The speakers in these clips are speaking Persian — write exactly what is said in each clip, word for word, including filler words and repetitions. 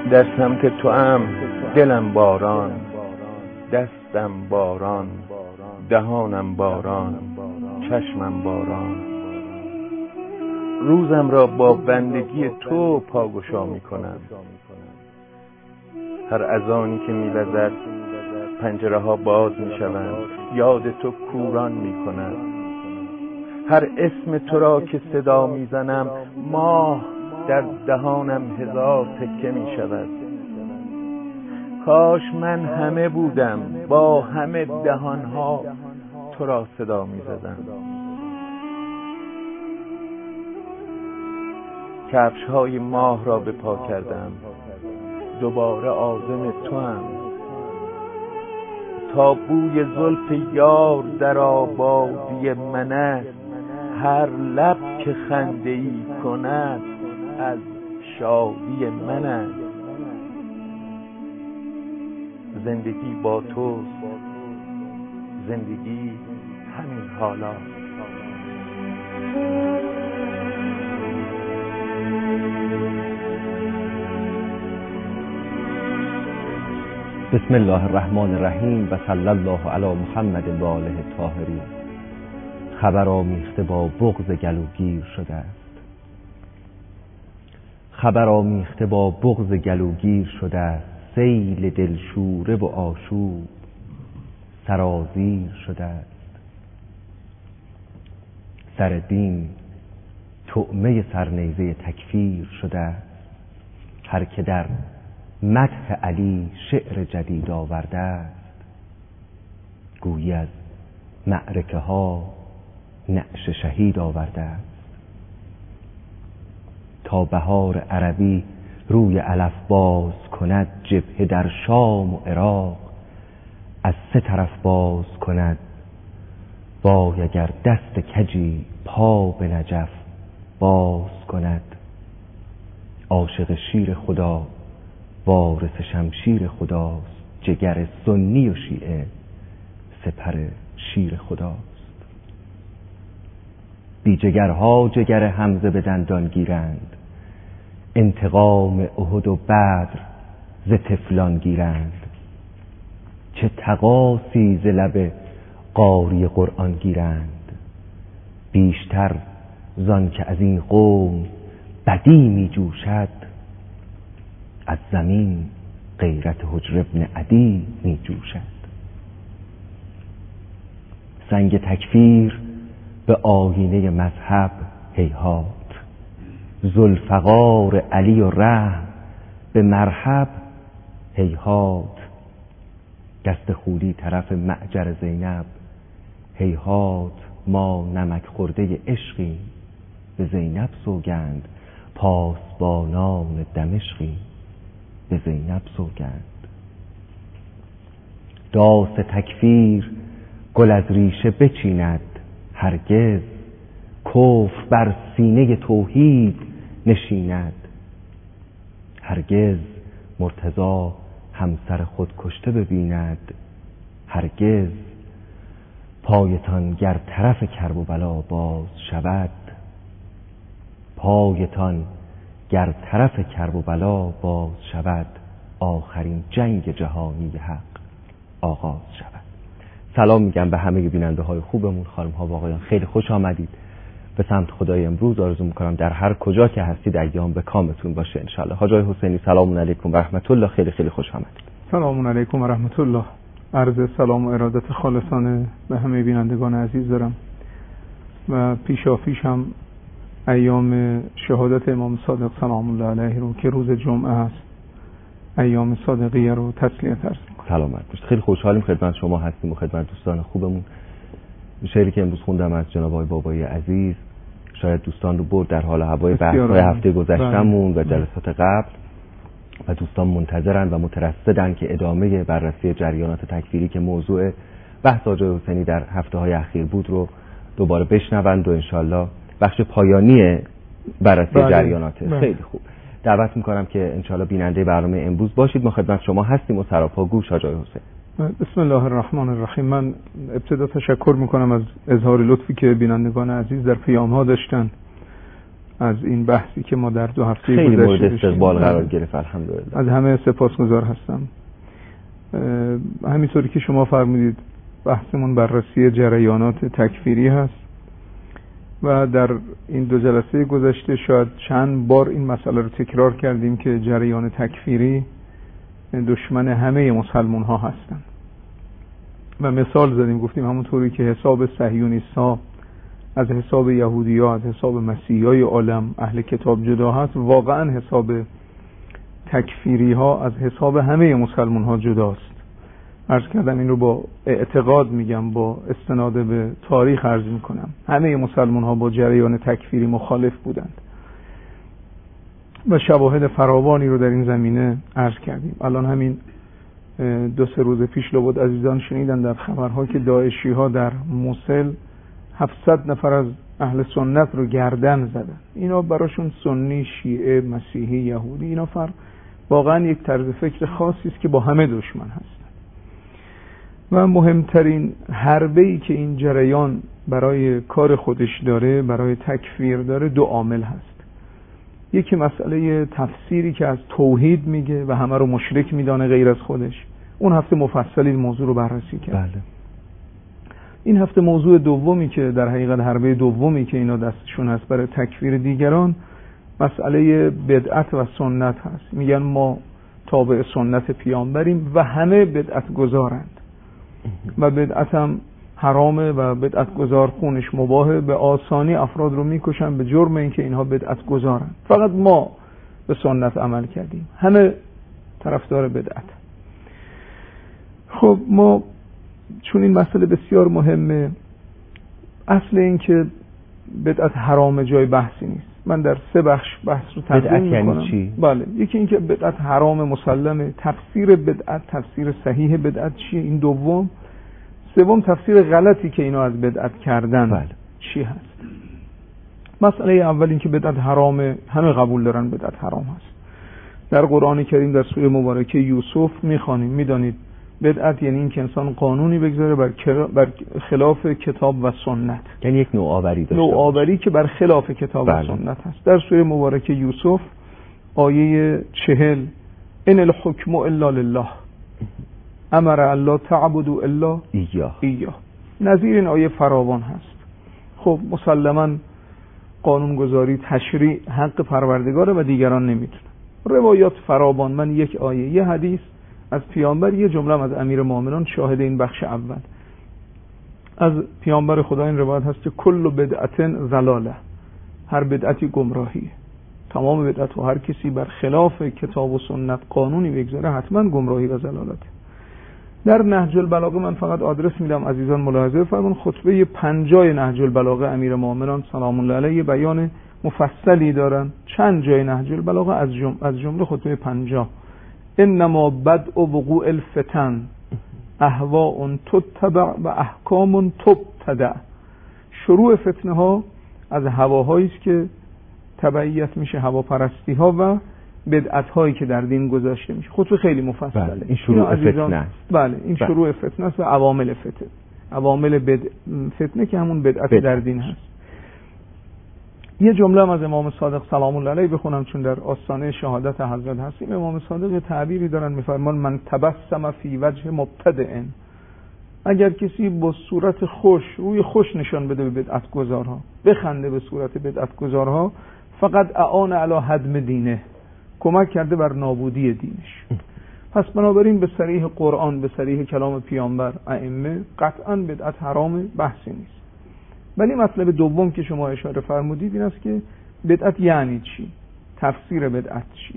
در سمت تو ام دلم باران، دستم باران، دهانم باران، چشمم باران. روزم را با بندگی تو پاگشا می کنم. هر اذانی که می وزد پنجره ها باز می شوند، یاد تو کوران می کند. هر اسم تو را که صدا می زنم، ماه در دهانم هزار تکه می شود. کاش من همه بودم، با همه دهانها تو را صدا می زدم. کفش های ماه را به پا کردم، دوباره عازم تو هم. تا بوی زلف یار در آبادی من است، هر لب که خنده ای کند از شادی من است. زندگی با توست، زندگی همین حالا. بسم الله الرحمن الرحیم و صلی الله علی محمد و آله الطاهرین. خبر آمیخته با بغض گلوگیر شده است. خبر آمیخته با بغض گلوگیر شده است. سیل دلشوره و آشوب سرازیر شده است. سر دین طعمه سرنیزه تکفیر شده است. هر که در مدح علی شعر جدید آورده است، گویی از معرکه ها نعش شهید آورده است. تا بهار عربی روی علف باز کند، جبهه در شام و عراق از سه طرف باز کند. وای اگر دست کجی پا به نجف باز کند. عاشق شیر خدا وارث شمشیر خداست، جگر سنی و شیعه سپر شیر خداست. بی جگرها جگر حمزه به دندان گیرند، انتقام احد و بدر ز طفلان گیرند. چه تقاصی ز لب قاری قرآن گیرند، بیشتر زان که از این قوم بدی می جوشد. از زمین غیرت حجر ابن عدی می جوشد. سنگ تکفیر به آیینه مذهب هیهات، ذوالفقار علی و رحم به مرحب هیهات. دست خولی طرف معجر زینب هیهات. ما نمک خورده عشقی به زینب سوگند، پاسبانان دمشقی به زینب سوگند. داس تکفیر گل از ریشه بچیند هرگز، کفر بر سینه توحید نشیند. هرگز مرتضی همسر خود کشته ببیند، هرگز پایتان گر طرف کرب و بلا باز شود. پایتان گر طرف کرب و بلا باز شود، آخرین جنگ جهانی حق آغاز شود. سلام میگم به همه بیننده های خوبمون، خانم ها و آقایان، خیلی خوش آمدید به سمت خدای امروز. آرزو میکنم در هر کجا که هستید ایام به کامتون باشه انشالله. حاج آقای حسینی سلام علیکم و رحمت الله، خیلی خیلی خوش آمدید. سلام علیکم و رحمت الله. عرض سلام و ارادت خالصانه به همه بینندگان عزیز دارم و پیشا پیش هم ایام شهادت امام صادق سلام الله علیه رو که روز جمعه است، ایام صادقیه رو تسلیت عرض می‌کنم. سلامت باشید. خیلی خوشحالیم خدمت شما هستیم و خدمت دوستان خوبمون. شعری که امروز خوندم از جناب آقای بابایی عزیز شاید دوستان رو برد در حال هوای بحث‌های هفته گذشتهمون و جلسات قبل و دوستان منتظرن و مترصدن که ادامه بررسی جریانات تکفیری که موضوع بحث آقای حسینی در هفته‌های اخیر بود رو دوباره بشنوند و انشالله بخش پایانی بررسی بله. جریاناته بله. خیلی خوب. دعوت میکنم که انشالله بیننده برنامه امروز باشید. ما خدمت شما هستیم و سراپا گوش حاج آقای حسین. بسم الله الرحمن الرحیم. من ابتدا تشکر میکنم از اظهار لطفی که بینندگان عزیز در پیام ها داشتن. از این بحثی که ما در دو هفته خیلی مورد استقبال قرار گرفت. الحمدلله. از همه سپاسگزار هستم. همینطوری که شما فرمودید بحثمون بررسی جریانات تکفیری هست و در این دو جلسه گذشته شاید چند بار این مسئله رو تکرار کردیم که جریان تکفیری دشمن همه مسلمان ها هستن و مثال زدیم، گفتیم همونطوری که حساب صهیونیست‌ها از حساب یهودی‌ها، از حساب مسیحیای عالم اهل کتاب جدا هست، واقعا حساب تکفیری ها از حساب همه مسلمان ها جداست. عرض کردم این رو با اعتقاد میگم، با استناد به تاریخ عرض میکنم. همه مسلمان ها با جریان تکفیری مخالف بودند و شواهد فراوانی رو در این زمینه عرض کردیم. الان همین دو سه روز پیش لابد عزیزان شنیدن در خبرها که داعشی ها در موصل هفتصد نفر از اهل سنت رو گردن زدن. اینا براشون سنی، شیعه، مسیحی، یهودی، اینا فرق واقعا یک طرز فکر خاصی است که با همه دشمن هستن. و مهمترین حربه‌ای که این جریان برای کار خودش داره، برای تکفیر داره، دو عامل هست. یکی مسئله تفسیری که از توحید میگه و همه رو مشرک میدانه غیر از خودش. اون هفته مفصلی این موضوع رو بررسی کرد. بله. این هفته موضوع دومی که در حقیقت حربه دومی که اینا دستشون هست برای تکفیر دیگران، مسئله بدعت و سنت هست. میگن ما تابع سنت پیامبریم و همه بدعت گذارند و بدعت هم حرامه و بدعت گذار خونش مباهه. به آسانی افراد رو میکشن به جرم اینکه اینها بدعت گذارند. فقط ما به سنت عمل کردیم، همه طرفدار بدعت. خب ما چون این مسئله بسیار مهمه، اصل این که بدعت حرام جای بحثی نیست. من در سه بخش بحث رو تقسیم میکنم. یعنی چی؟ بله، یکی این که بدعت حرام مسلمه، تفسیر بدعت، تفسیر صحیح بدعت چیه، این دوم. سوم تفسیر غلطی که اینا از بدعت کردن بله. چی هست. مسئله اول این که بدعت حرامه، همه قبول دارن بدعت حرام هست. در قرآن کریم در سوره مبارکه یوسف میخوانیم، میدانید بدعت یعنی این که انسان قانونی بگذاره بر, بر خلاف کتاب و سنت، یعنی یک نوآوری داشته نوآوری که بر خلاف کتاب بله. و سنت هست. در سوره مبارکه یوسف آیه چهل، ان الحکم الا لله امر الله تعبدوا الا ایاه ایاه. نظیر این آیه فراوان هست. خب مسلما قانونگذاری، تشریع حق پروردگاره و دیگران نمیتونن. روایات فراوان، من یک آیه، یه حدیث از پیامبر، یه جمله از امیر مومنان شاهد این بخش اول. از پیامبر خدا این روایت هست که کل بدعت ضلاله، هر بدعتی گمراهیه. تمام بدعت و هر کسی بر خلاف کتاب و سنت قانونی بگذاره حتما گمراهی و ضلالته. در نهج البلاغه من فقط آدرس میدم عزیزان ملاحظه فرمون، خطبه پنجاه نهج البلاغه امیر مومنان سلام الله علیه بیان مفصلی دارن. چند جای نهج البلاغه از جمله از جمله خطبه پنجاه، انما بدء وقوع الفتن اهواء تتبع و احکام تبتدع. شروع فتنه ها از هواهایی است که تبعیت میشه، هواپرستی ها و بدعت هایی که در دین گذاشته میشه. خطبه خیلی مفصله. بله. این شروع فتنه است. بله، این بله. شروع فتنه است و عوامل فتنه، عوامل بد... فتنه که همون بدعت بد. در دین هست. یه جمله هم از امام صادق سلام الله علیه بخونم چون در آستانه شهادت حضرت هستیم. امام صادق تعبیری دارن میفرمان من تبسم فی وجه مبتدئ، اگر کسی با صورت خوش، روی خوش نشان بده به بدعت گذارها، بخنده به صورت بدعت گذارها، فقط اعان علی هدم دینه، کمک کرده بر نابودی دینش. پس بنابراین به صریح قرآن، به صریح کلام پیامبر، ائمه، قطعا بدعت حرام، بحثی نیست. ولی مطلب دوم که شما اشاره فرمودید این است که بدعت یعنی چی؟ تفسیر بدعت چی؟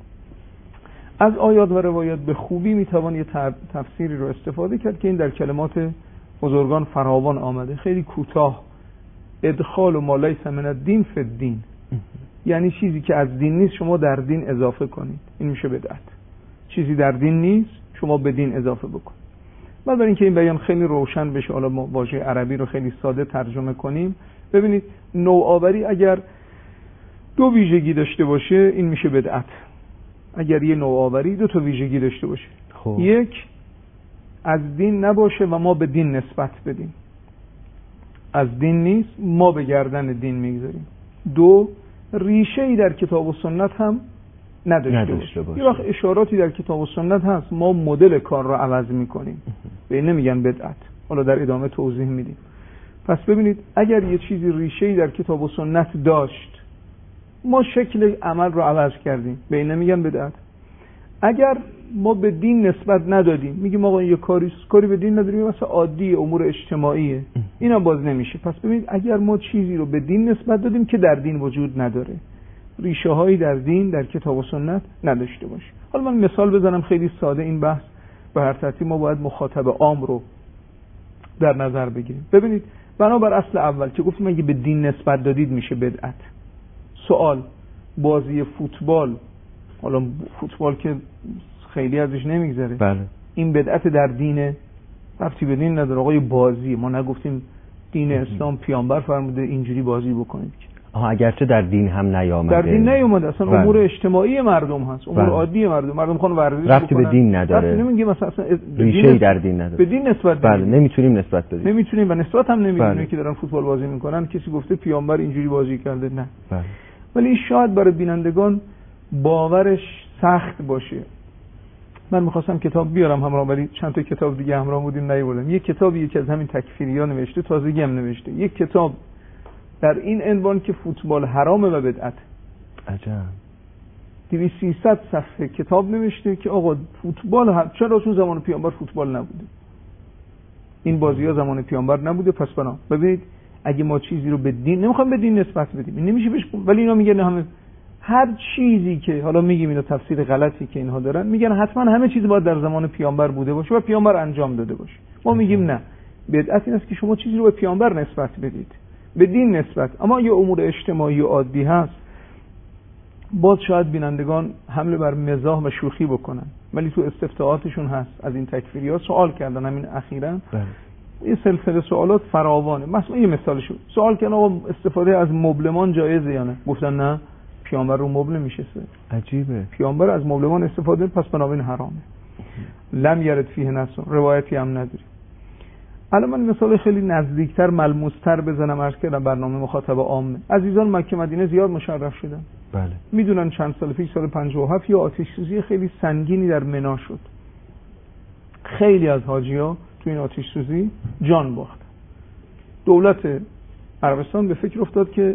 از آیات و روایات به خوبی میتوان یه تفسیری رو استفاده کرد که این در کلمات بزرگان فراوان آمده، خیلی کوتاه. ادخال و ما لیس من الدین فی الدین، یعنی چیزی که از دین نیست شما در دین اضافه کنید، این میشه بدعت. چیزی در دین نیست شما به دین اضافه بکنید. بعد برای اینکه این بیان خیلی روشن بشه، حالا ما واژه عربی رو خیلی ساده ترجمه کنیم. ببینید نوآوری اگر دو ویژگی داشته باشه این میشه بدعت. اگر یه نوآوری دو تا ویژگی داشته باشه، خب. یک، از دین نباشه و ما به دین نسبت بدیم، از دین نیست ما به گردن دین میگذاریم. دو، ریشه‌ای در کتاب و سنت هم نداشته, نداشته باشه. یه وقت اشاراتی در کتاب و سنت هست، ما مدل کار رو عوض میکنیم، به این نمیگن بدعت، حالا در ادامه توضیح میدیم. پس ببینید اگر یه چیزی ریشه‌ای در کتاب و سنت داشت، ما شکل عمل رو عوض کردیم، به این نمیگن بدعت. اگر ما به دین نسبت ندادیم، میگیم آقا یه کاری کاری به دین نداریم، مثلا عادی امور اجتماعیه، اینا باز نمیشه. پس ببینید اگر ما چیزی رو به دین نسبت دادیم که در دین وجود نداره، ریشه هایی در دین در کتاب و سنت نداشته باشه. حالا من مثال بزنم خیلی ساده این بحث، به هر ترتیب ما باید مخاطب عام رو در نظر بگیریم. ببینید بنابر اصل اول که گفتم اگه به دین نسبت دادید میشه بدعت. سوال، بازی فوتبال، حالا فوتبال که خیلی ازش نمیگذره، بله، این بدعت در دینه؟ ربطی به دین نداره آقای، بازی. ما نگفتیم دین اسلام پیامبر فرموده اینجوری بازی بکنید. آها، اگرچه در دین هم نیامده، در دین نیومده، اصلا بله. امور اجتماعی مردم هست، امور بله. عادی مردم، مردم میخوان ورزش بکنن، ربطی به دین نداره، ربطی نمیگه مثلا ریشه‌ای در دین نداره، به دین نسبت بله بدیم. نمیتونیم نسبت بدیم، نمیتونیم و نسبت هم نمیدیم. بله. که دارن فوتبال بازی میکنن کسی گفته پیامبر اینجوری بازی کرده؟ نه. بله. ولی شاید برای بینندگان باورش سخت باشه. من میخواستم کتاب بیارم همراه، ولی چند تا کتاب دیگه همراه بودیم نیاوردم. یک کتابی یکی از همین تکفیری‌ها نوشته، تازگی هم نوشته، یک کتاب در این عنوان که فوتبال حرامه و بدعت. عجب. دویست سیصد صفحه کتاب نوشته که آقا فوتبال ها... چرا چون زمان پیامبر فوتبال نبوده، این بازی‌ها زمان پیامبر نبوده. پس بنا ببینید اگه ما چیزی رو به دین نمیخوایم به دین نسبت بدیم، این نمیشه بهش، ولی اینا میگن همه هر چیزی که حالا میگیم اینا تفسیر غلطی که اینها دارن، میگن حتما همه چیز باید در زمان پیامبر بوده باشه و پیامبر انجام داده باشه. ما میگیم نه، بدعت این است که شما چیزی رو به پیامبر نسبت بدید، به دین نسبت. اما یه امور اجتماعی و عادی هست، باز شاید بینندگان حمله بر مزاح و شوخی بکنن، ولی تو استفتاءاتشون هست از این تکفیری‌ها سوال کردن همین اخیراً. یه سلسله سوالات فراوانه. مثلا یه مثالش سوال کردن آقا استفاده از مبلمان جایزه یا نه؟ گفتن نه، پیامبر رو مبل میشسته. عجیبه، پیامبر از مبلمان استفاده، پس بنابراین حرامه. لم یرد فیه نص، روایتی هم نداره. الان من مثال خیلی نزدیکتر ملموس‌تر بزنم، عرض کردم برنامه مخاطب عامه. عزیزان مکه مدینه زیاد مشرف شدن. بله. میدونن چند سال پیش، سال پنجاه و هفت، یه آتش سوزی خیلی سنگینی در منی شد. خیلی از حاجی‌ها تو این آتش سوزی جان باختن. دولت عربستان به فکر افتاد که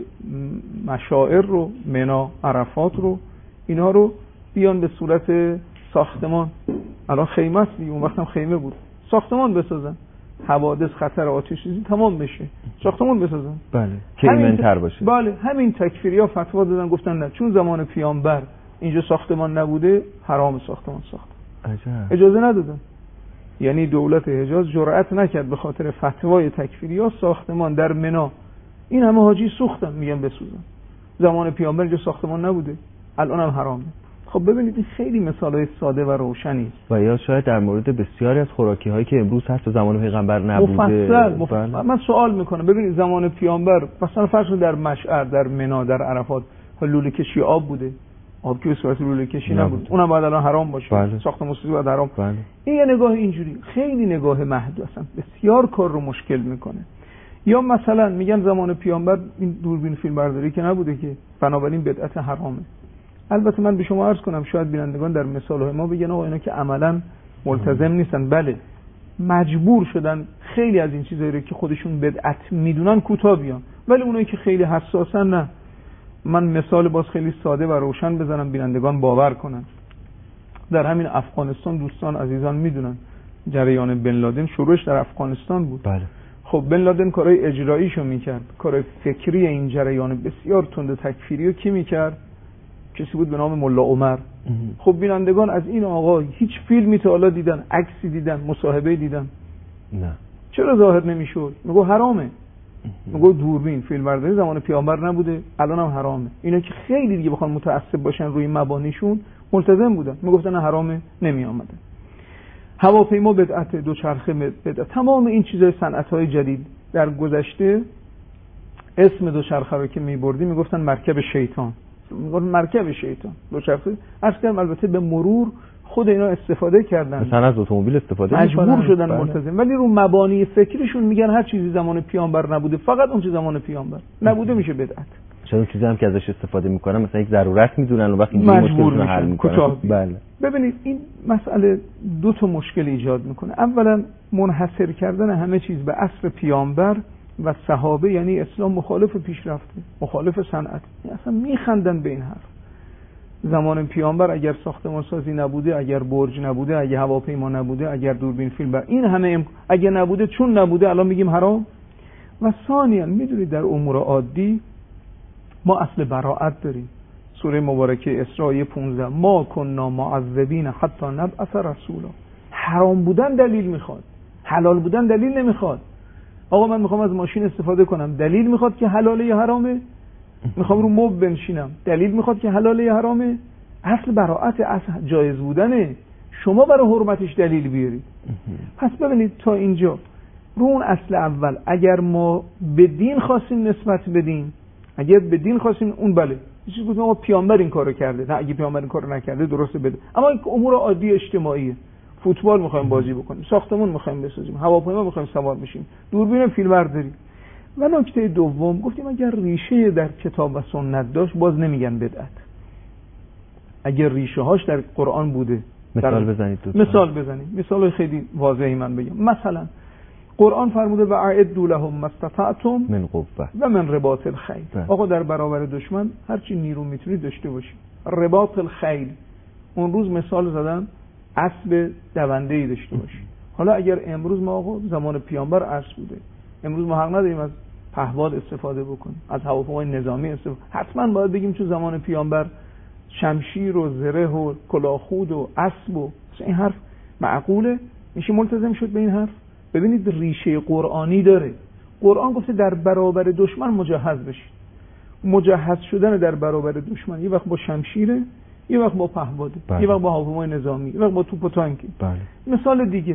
مشاعر رو، منی، عرفات رو، اینها رو بیان به صورت ساختمان، الان خیمه است دیگه، اون وقت هم خیمه بود، ساختمان بسازن، حوادث خطر آتش سوزی تمام بشه، ساختمان بسازن. بله، که ایمن‌تر باشه. بله، همین تکفیری‌ها فتوا دادن، گفتن نه، چون زمان پیامبر اینجا ساختمان نبوده، حرام ساختمان ساخت. عجب. اجازه ندادن. یعنی دولت حجاز جرأت نکرد به خاطر فتوای تکفیری‌ها ساختمان در منی، این همه حاجی سوختن، میگن بسوزن. زمان پیامبر اینجا ساختمان نبوده، الان هم حرامه. خب ببینید این خیلی مثالای ساده و روشنی است. و یا شاید در مورد بسیاری از خوراکی هایی که امروز هست زمان پیغمبر نبوده. مفصل, مفصل. من سوال میکنم، ببینید زمان پیامبر مثلا فرض کنید در مشعر، در منی، در عرفات لوله کشی آب بوده، آب که به صورت لوله کشی نبود، اونم باید الان حرام باشه. بله. ساختمان سازی باید حرام. بله. این یه نگاه اینجوری خیلی نگاه محدود است، بسیار کار رو مشکل میکنه. یا مثلا میگن زمان پیامبر این دوربین فیلم برداری که نبوده که بنابراین بدعت حرامه. البته من به شما عرض کنم شاید بینندگان در مثال‌های ما بگن آقا اینا که عملاً ملتزم نیستن. بله، مجبور شدن خیلی از این چیزایی رو که خودشون بدعت میدونن کوتاه بیان، ولی اونایی که خیلی حساسن نه. من مثال باز خیلی ساده و روشن بزنم بینندگان باور کنن. در همین افغانستان دوستان عزیزان میدونن جریان بن لادن شروعش در افغانستان بود. بله. خب بن لادن کارهای اجراییشو میکرد، کارهای فکری این جریان بسیار تند تکفیری رو کی میکرد؟ کسی بود به نام ملا عمر. خب بینندگان از این آقا هیچ فیلمی تا حالا دیدن، عکسی دیدن، مصاحبه دیدن؟ نه. چرا ظاهر نمیشد؟ میگه حرامه. میگه دوربین فیلم برداری زمان پیامبر نبوده، الان هم حرامه. اینا که خیلی دیگه بخوان متعصب باشن روی مبانیشون ملتزم بودن، میگفتن حرامه، نمی آمده. هواپیما بدعت، دوچرخه بدعت، تمام این چیزای صنعت‌های جدید در گذشته اسم دوچرخه رو که میبردی میگفتن مرکب شیطان. میگن مرکب شیطان دوچرخه. اصلا کردم البته به مرور خود اینا استفاده کردن، مثلا از اتومبیل استفاده مجبور میکنن، شدن ملتزم، ولی رو مبانی فکریشون میگن هر چیزی زمان پیامبر نبوده، فقط اون چیز زمان پیامبر نبوده میشه بدعت. چون چیزی هم که ازش استفاده میکنن مثلا یک ضرورت میدونن و وقتی مجبور میشن حل میکنن. بله. ببینید این مسئله دو تا مشکل ایجاد میکنه. اولا منحصر کردن همه چیز به عصر پیامبر و صحابه، یعنی اسلام مخالف پیشرفته، مخالف صنعت. اصلا میخندن به این حرف. زمان پیامبر اگر ساختمان سازی نبوده، اگر برج نبوده، اگر هواپیما نبوده، اگر دوربین فیلم بر این همه ام... اگر نبوده، چون نبوده الان میگیم حرام. و ثانیاً میدونید در امور عادی ما اصل براءت داریم. سوره مبارکه اسراء پانزده ما کنا معذبین حتی نبعث رسولا. حرام بودن دلیل میخواد، حلال بودن دلیل نمیخواد. آقا من میخوام از ماشین استفاده کنم، دلیل میخواد که حلاله یا حرامه؟ میخوام رو موب بنشینم، دلیل میخواد که حلاله یا حرامه؟ اصل براءت، اصل جایز بودنه. شما برای حرمتش دلیل بیارید. پس ببینید تا اینجا رو اون اصل اول اگر ما به دین خواستیم نسبت بدیم، اگر به دین خواستیم اون بله چیزی گفتم ما پیامبر این کارو کرده، نه اگه پیامبر این کارو نکرده درسته بده. اما این امور عادی اجتماعیه. فوتبال میخوایم بازی بکنیم، ساختمون میخوایم بسازیم، هواپیما میخوایم سوار بشیم، دوربین فیلم برداریم. و نکته دوم گفتیم اگر ریشه در کتاب و سنت داشت باز نمیگن بدعت. اگر ریشه هاش در قرآن بوده، مثال بزنید دوستان. مثال بزنید. مثال خیلی واضحی من بگم. مثلا قرآن فرموده و اعدوا لهم ما استطعتم من قوة و من رباط الخیل. آقا در برابر دشمن هر چی نیرو میتونید داشته باشید. رباط الخیل اون روز مثال زدن اسب دونده‌ای داشته باشید. حالا اگر امروز ما آقا زمان پیامبر اسب بوده، امروز ما حق نداریم از پهباد استفاده بکنیم، از هواپیمای نظامی استفاده. حتما باید بگیم تو زمان پیامبر شمشیر و زره و کلاهخود و اسب و این حرف معقوله؟ میشه ملتزم شد به این حرف؟ ببینید ریشه قرآنی داره. قرآن گفته در برابر دشمن مجهز بشید. مجهز شدن در برابر دشمن یه وقت با شمشیره، یه وقت با پهباده، یه وقت با هواپیمای نظامی، یه وقت با توپ و تانکی. بله. مثال دیگه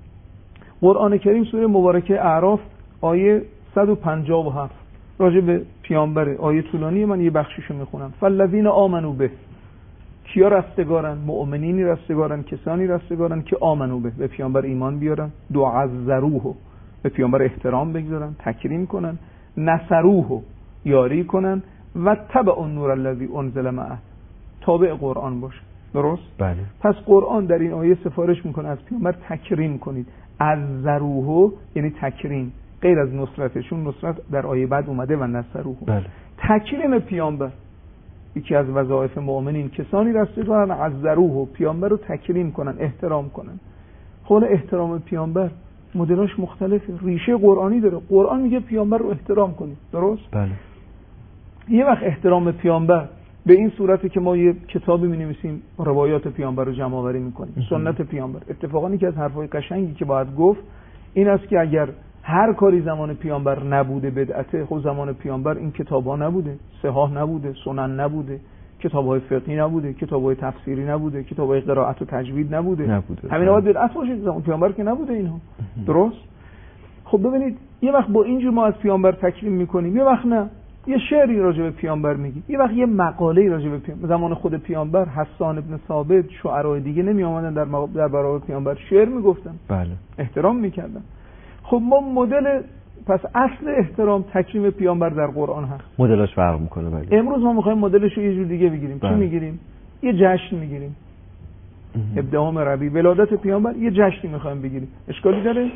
قرآن کریم سوره مبارکه اعراف آیه صد و پنجاه و هفت راجع به پیامبر، آیه طولانی، من یه بخشیشو میخونم. فالذین آمنوا به، کیا رستگارن؟ مؤمنینی رستگارن، کسانی رستگارن که آمنو به، به پیامبر ایمان بیارن، دعزروه، به پیامبر احترام بگذارن، تکریم کنن، نصروه، یاری کنن، و تبع النور الذی انزل معه، تابع قرآن باشه. درست؟ بله. پس قرآن در این آیه سفارش میکنه از پیامبر تکریم کنید. از ذروه یعنی تکریم، غیر از نصرتشون، نصرت در آیه بعد اومده و نصروه. بله. تکریم پیامبر یکی از وظایف مؤمنین، کسانی رستگارن از ذروه، پیامبر رو تکریم کنن، احترام کنن. خود احترام پیامبر مدلش مختلفه، ریشه قرآنی داره. قرآن میگه پیامبر رو احترام کنید. درست؟ بله. یه وقت احترام پیامبر به این صورتی که ما یه کتابی می‌نویسیم روایات پیامبر رو جمع آوری می‌کنیم، سنت پیامبر. اتفاقا یکی از حرفای قشنگی که باید گفت این است که اگر هر کاری زمان پیامبر نبوده بدعته، خود زمان پیامبر این کتاب‌ها نبوده، صحاح نبوده، سنن نبوده، کتاب‌های فقهی نبوده، کتاب‌های تفسیری نبوده، کتاب‌های قرائت و تجوید نبوده. نبوده. همین باید بدعت باشه، زمان پیامبر که نبوده اینها. درست؟ خب ببینید یه وقت با اینجور ما از پیامبر تکریم می‌کنیم، یه وقت نه. یه شعری راجع به پیامبر میگی، یه وقت یه مقاله راجع به پیامبر. زمان خود پیامبر حسان ابن ثابت، شعرای دیگه نمی اومدن در مقابل در برابر پیامبر شعر میگفتن. بله. احترام میکردن. خب ما مدل، پس اصل احترام تکریم پیامبر در قرآن هست. مدلش فرق میکنه. بله. امروز ما میخوایم مدلش رو یه جور دیگه بگیریم. چی میگیریم؟ یه جشن میگیریم. ابداهم ربیع، ولادت پیامبر، یه جشنی میخوایم بگیریم. اشکالی داره؟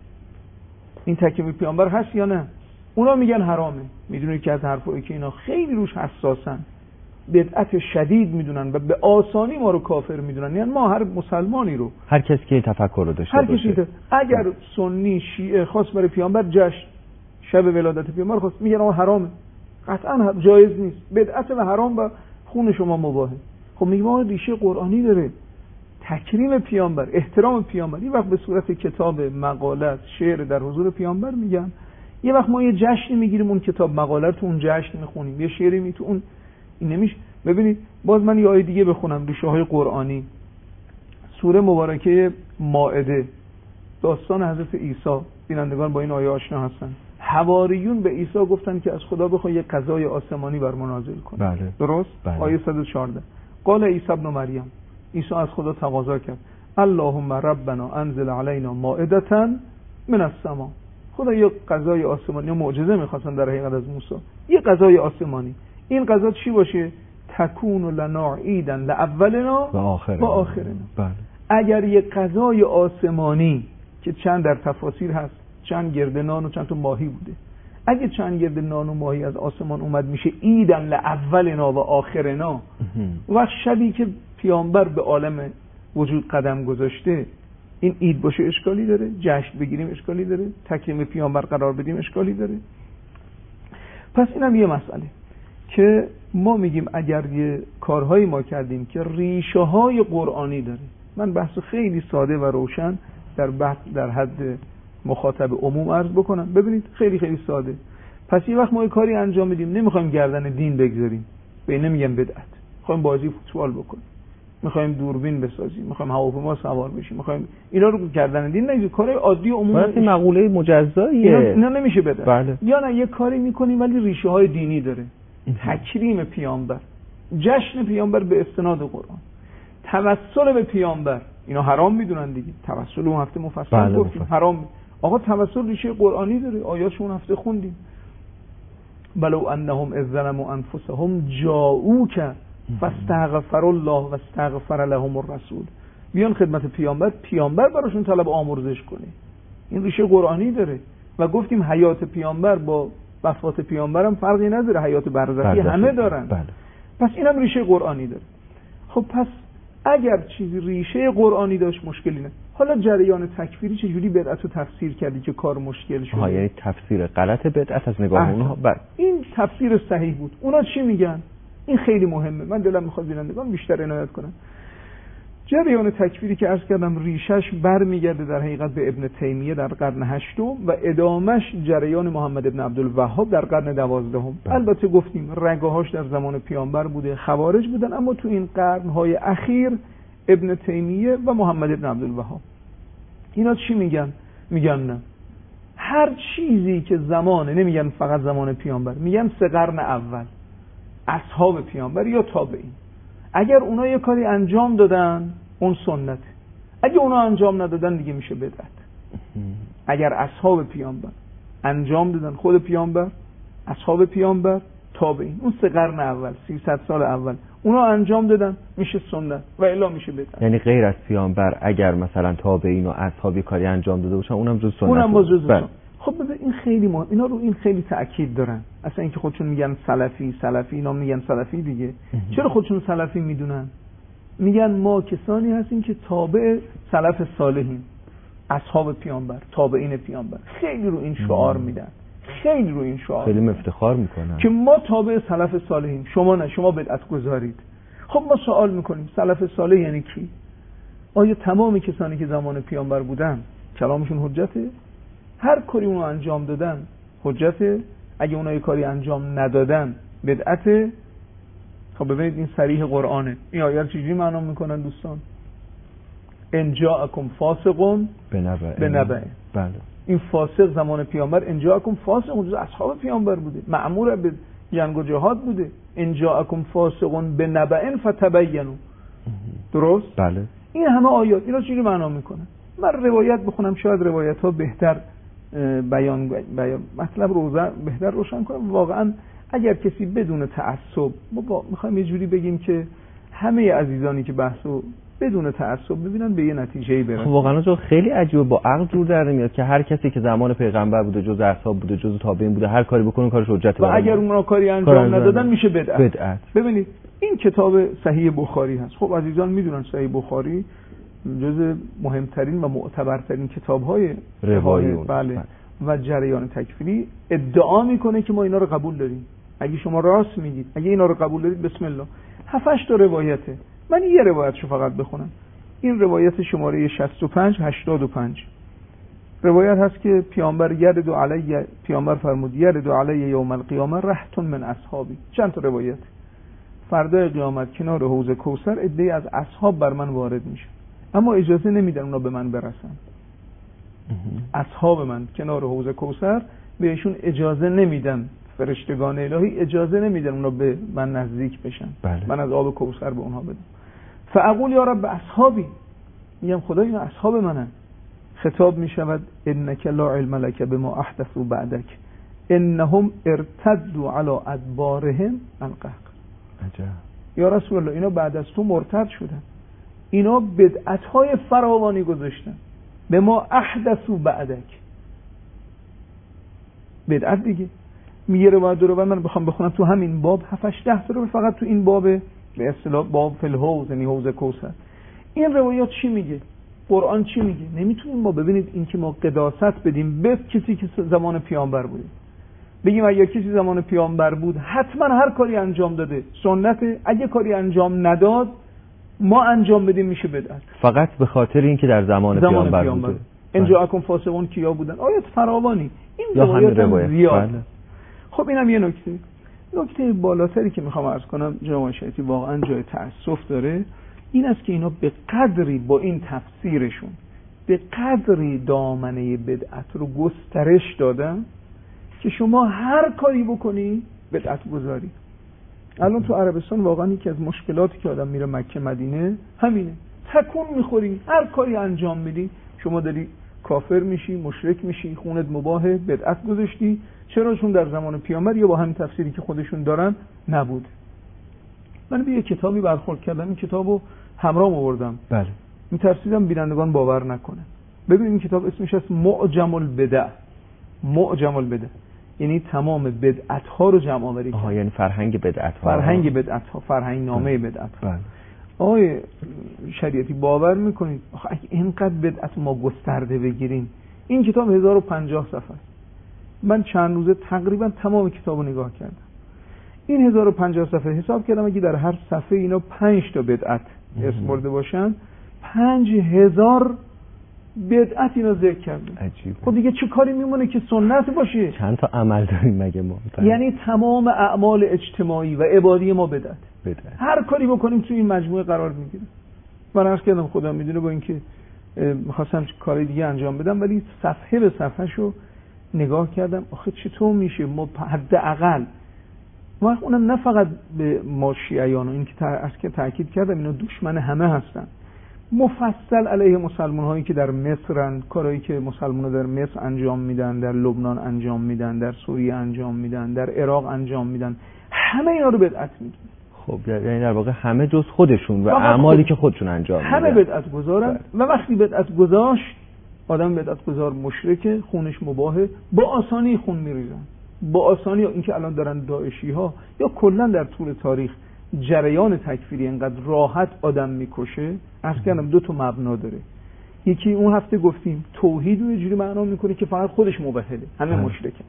این تکریم پیامبر هست یا نه؟ اونا میگن حرامه. میدونید که از حرفایی که اینا خیلی روش حساسن، بدعت شدید میدونن و به آسانی ما رو کافر میدونن. یعنی ما هر مسلمانی رو، هر کسی که این تفکر رو داشته باشه، هر کسی اگر سنی شیعه خواست برای پیامبر جشن شب ولادت پیامبر خواست، میگن آقا حرامه، قطعا جایز نیست، بدعت و حرام و خون شما مباهه. خب میگم آقا ریشه قرآنی داره. تکریم پیامبر، احترام پیامبر، یه وقت به صورت کتاب، مقاله، شعر در حضور پیامبر میگن، یه وقت ما یه جشنی میگیریم، اون کتاب مقاله رو تو اون جشن میخونیم، یه شعری می تو اون. این نمیشه. ببینید باز من یه آیه دیگه بخونم، ریشه های قرآنی. سوره مبارکه مائده، داستان حضرت عیسی. بینندگان با این آیه آشنا هستن. حواریون به عیسی گفتن که از خدا بخوای یه قضای آسمانی بر ما نازل کن. بله. درست؟ بله. آیه صد و چهارده. قال عیسی ابن مریم، عیسی از خدا تقاضا کرد اللهم ربنا انزل علینا مائدة من السماء. خدا یه قضای آسمانی، یه معجزه می‌خواستن در حقیقت از موسی، یه قضای آسمانی. این غذا چی باشه؟ تکون لنا عیدا لاولنا و آخرنا و آخرنا. بله. اگر یک غذای آسمانی که چند در تفاسیر هست، چند گرده نان و چند تا ماهی بوده، اگه چند گرده نان و ماهی از آسمان اومد میشه عیدا لاولنا و آخرنا. و شبی که پیامبر به عالم وجود قدم گذاشته این عید باشه اشکالی داره؟ جشن بگیریم اشکالی داره؟ تکریم پیامبر قرار بدیم اشکالی داره؟ پس اینم یه مسئله که ما میگیم اگر یه کارهایی ما کردیم که ریشه های قرآنی داره. من بحث خیلی ساده و روشن در بحث در حد مخاطب عموم عرض بکنم. ببینید خیلی خیلی ساده. پس یه وقت ما یه کاری انجام میدیم، نمیخوایم گردن دین بگذاریم، به این نمیگم بدعت. میخوایم بازی فوتبال بکنیم، میخوایم دوربین بسازیم، میخوایم هواپیما سوار بشیم، میخوایم اینا رو گردن دین نگذاریم، کارهای عادی و عمومی. وقتی مقوله مجزاییه اینا نمیشه بدعت. بله. یا نه یه کاری میکنیم ولی ریشه های دینی داره. تکریم پیامبر، جشن پیامبر به استناد قرآن، توسل به پیامبر، اینا حرام میدونن دیگه. توسل اون هفته مفصل بله گفتیم حرام. آقا توسل ریشه قرآنی داره، آیاتش اون هفته خوندیم. بلو انهم اذ ظلموا انفسهم جاءوک فاستغفر الله واستغفر لهم الرسول. بیان خدمت پیامبر، پیامبر براشون طلب آمرزش کنه. این ریشه قرآنی داره. و گفتیم حیات پیامبر با وفات پیامبر هم فرقی نداره، حیات برزخی همه دارن. بله. پس اینم ریشه قرآنی داره. خب پس اگر چیزی ریشه قرآنی داشت مشکلی نه. حالا جریان تکفیری چجوری بدعت رو تفسیر کردی که کار مشکل شده؟ ها یعنی تفسیر غلط بدعت از نگاه اونها. بله. این تفسیر صحیح بود. اونا چی میگن؟ این خیلی مهمه. من دلم میخواد بینندگان بیشتر عنایت کنن. جریان تکفیری که عرض کردم ریشش برمیگرده در حقیقت به ابن تیمیه در قرن هشتم و ادامش جریان محمد ابن عبدالوهاب در قرن دوازدهم. البته گفتیم رگه‌هاش در زمان پیامبر بوده، خوارج بودن، اما تو این قرن‌های اخیر ابن تیمیه و محمد ابن عبدالوهاب. اینا چی میگن؟ میگن نه، هر چیزی که زمانه، نمیگن فقط زمان پیامبر، میگن سه قرن اول اصحاب پیامبر یا تابعین، اگر اونا یه کاری انجام دادن اون سنت، اگه اونا انجام ندادن دیگه میشه بدعت. اگر اصحاب پیامبر انجام دادن، خود پیامبر، اصحاب پیامبر، تابعین، اون سه قرن اول، سیصد سال اول اونا انجام دادن میشه سنت و الا میشه بدعت. یعنی غیر از پیامبر اگر مثلا تابعین و اصحابی کاری انجام داده باشن اونم جز سنت، اونم باز جز سنت. خب ببین این خیلی مهم، اینا رو این خیلی تأکید دارن. اصلا اینکه خودشون میگن سلفی سلفی اینا میگن سلفی دیگه. چرا خودشون سلفی میدونن؟ میگن ما کسانی هستیم که تابع سلف صالحیم، اصحاب پیامبر، تابعین پیامبر. خیلی رو این شعار میدن، خیلی رو این شعار خیلی افتخار میکنن که ما تابع سلف صالحیم، شما نه، شما بدعت گذارید. خب ما سوال میکنیم سلف صالح یعنی کی؟ آیا تمام کسانی که زمان پیامبر بودن کلامشون حجته؟ هر کاری اونو انجام دادن حجته؟ اگه اونها یه کاری انجام ندادن بدعته؟ خب ببینید این صریح قرآنه. این آیه رو چجوری معنا میکنن دوستان؟ ان جاءکم فاسق بنبأ. بله. این فاسق زمان پیامبر، ان جاءکم فاسق جز اصحاب پیامبر بوده، مأمور به جنگ و جهاد بوده. ان جاءکم فاسق بنبأ فتبینوا. درست؟ بله. این همه آیات اینا چجوری معنا میکنن؟ من روایت بخونم شاید روایت ها بهتر بیان بیان مطلب رو بهتر روشن کنم. واقعا اگر کسی بدون تعصب، ما میخوایم یه جوری بگیم که همه عزیزانی که بحثو بدون تعصب ببینن به یه نتیجه‌ای برسن. واقعا جو خیلی عجیبه، با عقل جور در نمیاد که هر کسی که زمان پیغمبر بوده، جز اصحاب بوده، جز تابعین بوده، هر کاری بکنه کارش حجت. و اگر اونها کاری انجام ندادن میشه بدعت. بدعت. ببینید این کتاب صحیح بخاری هست. خب عزیزان میدونن صحیح بخاری جز مهمترین و معتبرترین کتاب‌های روایی بله و جریان تکفیری ادعا میکنه که ما اینا رو قبول داریم. اگه شما راست میگید، اگه اینا رو قبول دارید، بسم الله. هفت هشت تا روایته. من یه روایتشو فقط بخونم. این روایت شماره شصت و پنج هشتاد و پنج. روایت هست که پیامبر یرد علی پیامبر فرمود یرد علی یوم القیامه رهتون من اصحابی. چند تا روایت. فردا قیامت کنار حوض کوثر عده‌ای از اصحاب بر من وارد میشه، اما اجازه نمیدن اونا به من برسن. اصحاب من کنار حوض کوثر بهشون اجازه نمیدن، فرشتگان الهی اجازه نمیدن اونا به من نزدیک بشن. بله. من از آب کوثر به اونها بدم. فاقول یا رب اصحابی، میگم خدا اینا اصحاب منن. خطاب میشود انک لا علم لک بما احدثوا بعدک، انهم ارتدوا علی ادبارهم القهقه. عجب. یا رسول الله اینا بعد از تو مرتد شدن، اینا بدعت‌های فراوانی گذاشتن، به ما احدثوا بعدک. بدعت دیگه. میگه روایت رو من بخوام بخونم تو همین باب هفت هشت ده تا رو فقط تو این باب به اصطلاح باب فی الحوض، یعنی حوض کوثر. این روایات چی میگه؟ قرآن چی میگه؟ نمیتونیم ما ببینید این که ما قداست بدیم به کسی که زمان پیامبر بوده، بگیم اگه کسی زمان پیامبر بود حتما هر کاری انجام داده سنت، اگه کاری انجام نداد ما انجام بدیم میشه بدعت، فقط به خاطر اینکه در زمان, زمان پیامبر, پیامبر بوده. اینجا اکن فاسقون کیا بودن؟ آیات فراوانی. این روایات هم زیاد. خب اینم یه نکته. نکته بالاتری که میخوام عرض کنم جناب شیخی واقعا جای تأسف داره این است که اینا به قدری با این تفسیرشون به قدری دامنه بدعت رو گسترش دادن که شما هر کاری بکنی بدعت گذاری. الان تو عربستان واقعا یکی از مشکلاتی که آدم میره مکه مدینه همینه، تکون میخوری، هر کاری انجام میدی شما داری کافر میشی، مشرک میشی، خونت مباهه، بدعت گذاشتی. چرا؟ چون در زمان پیامبر یا با همین تفسیری که خودشون دارن نبود. من به یه کتابی برخورد کردم، این کتابو همراه آوردم. بله. میترسیدم بینندگان باور نکنن. ببین این کتاب اسمش است معجم البدع. معجم البدع یعنی تمام بدعت ها رو جمع آوری کرد. آها، یعنی فرهنگ بدعت ها. فرهنگ بدعت ها، فرهنگ نامه بدعت ها. بله. آقای شریعتی باور میکنید آخه اگه اینقدر بدعت ما گسترده بگیریم؟ این کتاب هزار و پنجاه صفحه است. من چند روزه تقریبا تمام کتابو نگاه کردم. این هزار و پنجاه صفحه حساب کردم اگه در هر صفحه اینا پنج تا بدعت اسم برده باشن پنج هزار بدعت اینا ذکر کردن. عجیبه. خب دیگه چه کاری میمونه که سنت باشه؟ چند تا عمل داریم مگه ما؟ یعنی تمام اعمال اجتماعی و عبادی ما بدعت. بدعت. هر کاری بکنیم توی این مجموعه قرار میگیره. من عرض کردم خدا میدونه با اینکه می‌خواستم کاری دیگه انجام بدم ولی صفحه به صفحهشو نگاه کردم آخه چطور میشه ما حداقل ما اونم نه فقط به ما شیعیان و این که از که تاکید کردم اینا دشمن همه هستن، مفصل علیه مسلمان هایی که در مصرن، کارهایی که مسلمان ها در مصر انجام میدن، در لبنان انجام میدن، در سوریه انجام میدن، در عراق انجام میدن، همه اینا رو بدعت میگن. خب یعنی در واقع همه جز خودشون و اعمالی که خودشون انجام میدن همه بدعت گذارن و وقتی بدعت گذاشت آدم بدعت گذار مشرکه، خونش مباهه، با آسانی خون میریزن، با آسانی. این که الان دارن داعشی ها یا کلا در طول تاریخ جریان تکفیری اینقدر راحت آدم میکشه، اصلا کردم دو تا مبنا داره. یکی اون هفته گفتیم توحید رو یه جوری معنا میکنه که فقط خودش موحده، همه مشرکن.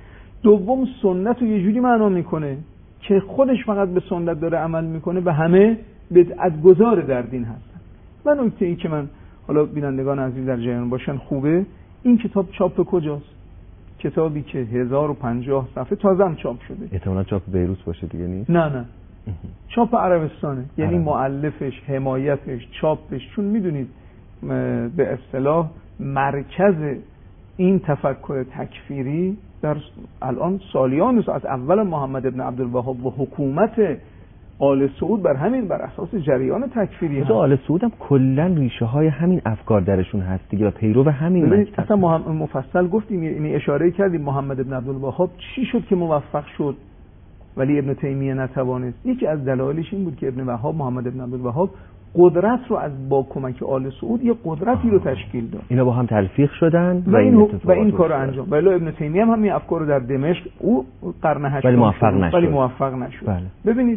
دوم سنت رو یه جوری معنا میکنه که خودش فقط به سنت داره عمل میکنه و همه بدعت گذار در دین هستن. و نکته ای که من حالا بینندگان عزیز در جریان باشن خوبه، این کتاب چاپ کجاست؟ کتابی که هزار و پنجاه صفحه تازه هم چاپ شده. احتمالاً چاپ بیروت باشه دیگه نیست؟ نه نه چاپ عربستانه. یعنی مؤلفش، حمایتش، چاپش، چون میدونید به اصطلاح مرکز این تفکر تکفیری در الان سالیان است، از اول محمد ابن عبدالوهاب و حکومت آل سعود بر همین بر اساس جریان تکفیری هست. آل سعود هم کلا ریشه های همین افکار درشون هست دیگه و پیرو همین مکتب. اصلا مفصل گفتیم، یعنی اشاره کردیم محمد ابن عبدالوهاب چی شد که موفق شد ولی ابن تیمیه نتوانست. یکی از دلایلش این بود که ابن وهاب، محمد ابن عبدالوهاب قدرت رو از با کمک آل سعود یه قدرتی رو تشکیل داد. اینا با هم تلفیق شدن و این و این کارو انجام. ولی ابن تیمیه هم همین افکار رو در دمشق او قرن هشتم ولی موفق نشد. ولی موفق نشد. بله. ببینید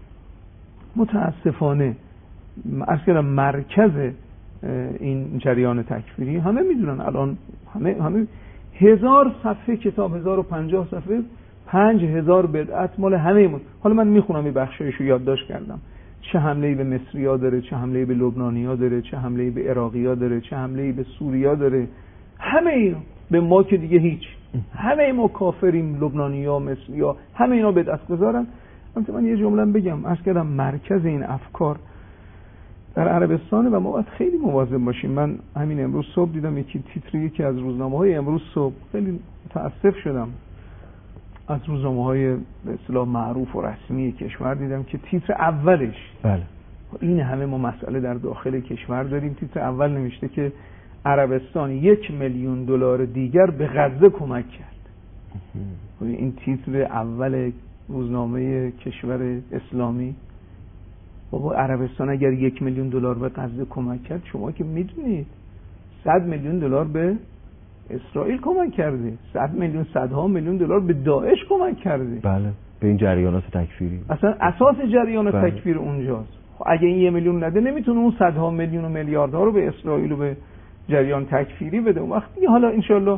متاسفانه اصلا مرکز این جریان تکفیری همه میدونن الان همه همه هزار صفحه کتاب، هزار و پنجاه صفحه، پنج هزار بدعت مال همه مون. حالا من میخونم این بخشایشو یادداشت کردم. چه حمله‌ای به مصری‌ها داره، چه حمله‌ای به لبنانی‌ها داره، چه حمله‌ای به عراقی‌ها داره، چه حمله‌ای به سوری‌ها داره. همه اینا به ما که دیگه هیچ. همه ما کافریم، لبنانی‌ها، مصری‌ها، همه اینا بدعت گذارن. البته من یه جمله بگم، عرض کردم مرکز این افکار در عربستان و ما باید خیلی مواظب باشیم. من همین امروز صبح دیدم یکی تیتر یکی از روزنامه‌های امروز صبح، خیلی متأسف شدم. از روزنامه‌های به اصطلاح معروف و رسمی کشور دیدم که تیتر اولش بله این همه ما مسئله در داخل کشور داریم، تیتر اول نوشته که عربستان یک میلیون دلار دیگر به غزه کمک کرد. این تیتر اول روزنامه کشور اسلامی. بابا عربستان اگر یک میلیون دلار به غزه کمک کرد، شما که میدونید صد میلیون دلار به اسرائیل کمک کرده، صد میلیون صدها میلیون دلار به داعش کمک کرده. بله، به این جریانات تکفیری. اصلا اساس جریان بله. تکفیر اونجاست. خب اگه این یه میلیون نده، نمیتونه اون صدها میلیون و میلیاردها رو به اسرائیل و به جریان تکفیری بده. اون وقتی حالا انشالله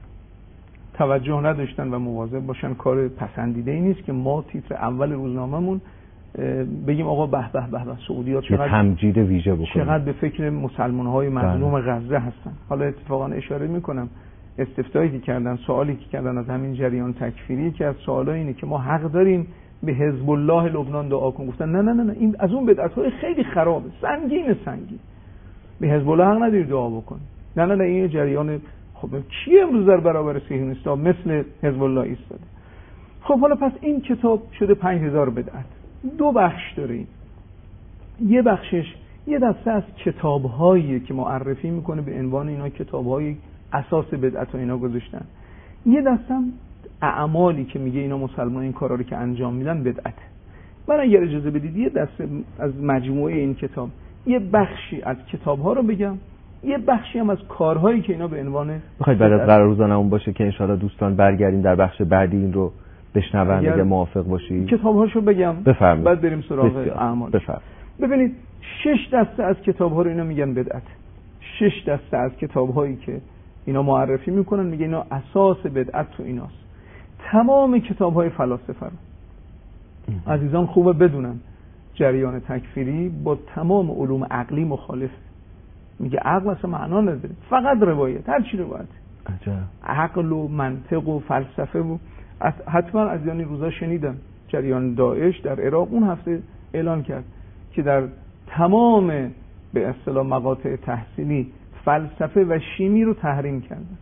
توجه نداشتن و مواظب باشن، کار پسندیده ای نیست که ما تیتر اول روزنامه‌مون بگیم آقا به به به به سعودی‌ها چقدر تمجید ویژه بکنن، چقدر به فکر مسلمان‌های مظلوم غزه هستن. حالا اتفاقا اشاره میکنم استفتایی که کردن، سوالی که کردن از همین جریان تکفیری، که از سوالا اینه که ما حق داریم به حزب الله لبنان دعا کنیم. گفتن نه نه نه نه، این از اون بدعت‌های خیلی خرابه، سنگین سنگین، به حزب الله حق نداری دعا بکنی. نه نه نه، این جریان. خب کی امروز در برابر صهیونیست‌ها مثل حزب الله ایستاده؟ خب حالا پس این کتاب شده پنج هزار بدعت. دو بخش داره این. یه بخشش یه دسته از کتاب‌هایی که معرفی میکنه به عنوان اینا کتاب‌های اساس بدعت و اینا گذاشتن. یه دسته هم اعمالی که میگه اینا مسلمان این کارا رو که انجام میدن بدعت. من اگر اجازه بدید یه دسته از مجموعه این کتاب، یه بخشی از کتاب‌ها رو بگم، یه بخشی هم از کارهایی که اینا به عنوان میخواید بعد از قرار روزانه‌مون باشه که ان شاءالله دوستان برگردیم در بخش بعدی این رو بشنون اگه موافق باشی. کتاب‌هاشو بگم بفرمایید. بعد بریم سراغ اعمال. بفرمایید. ببینید شش دسته از کتاب‌ها رو اینا میگن بدعت. شش دسته از کتاب‌هایی که اینا معرفی میکنن میگه اینا اساس بدعت تو ایناست. تمام کتاب‌های فلاسفه رو عزیزان خوبه بدونن جریان تکفیری با تمام علوم عقلی مخالف. میگه عقل اصلا معنا نداره، فقط روایت، هر چی روایت. عجب. عقل و منطق و فلسفه و حتما از یعنی روزا شنیدن جریان داعش در عراق اون هفته اعلان کرد که در تمام به اصطلاح مقاطع تحصیلی فلسفه و شیمی رو تحریم کردن.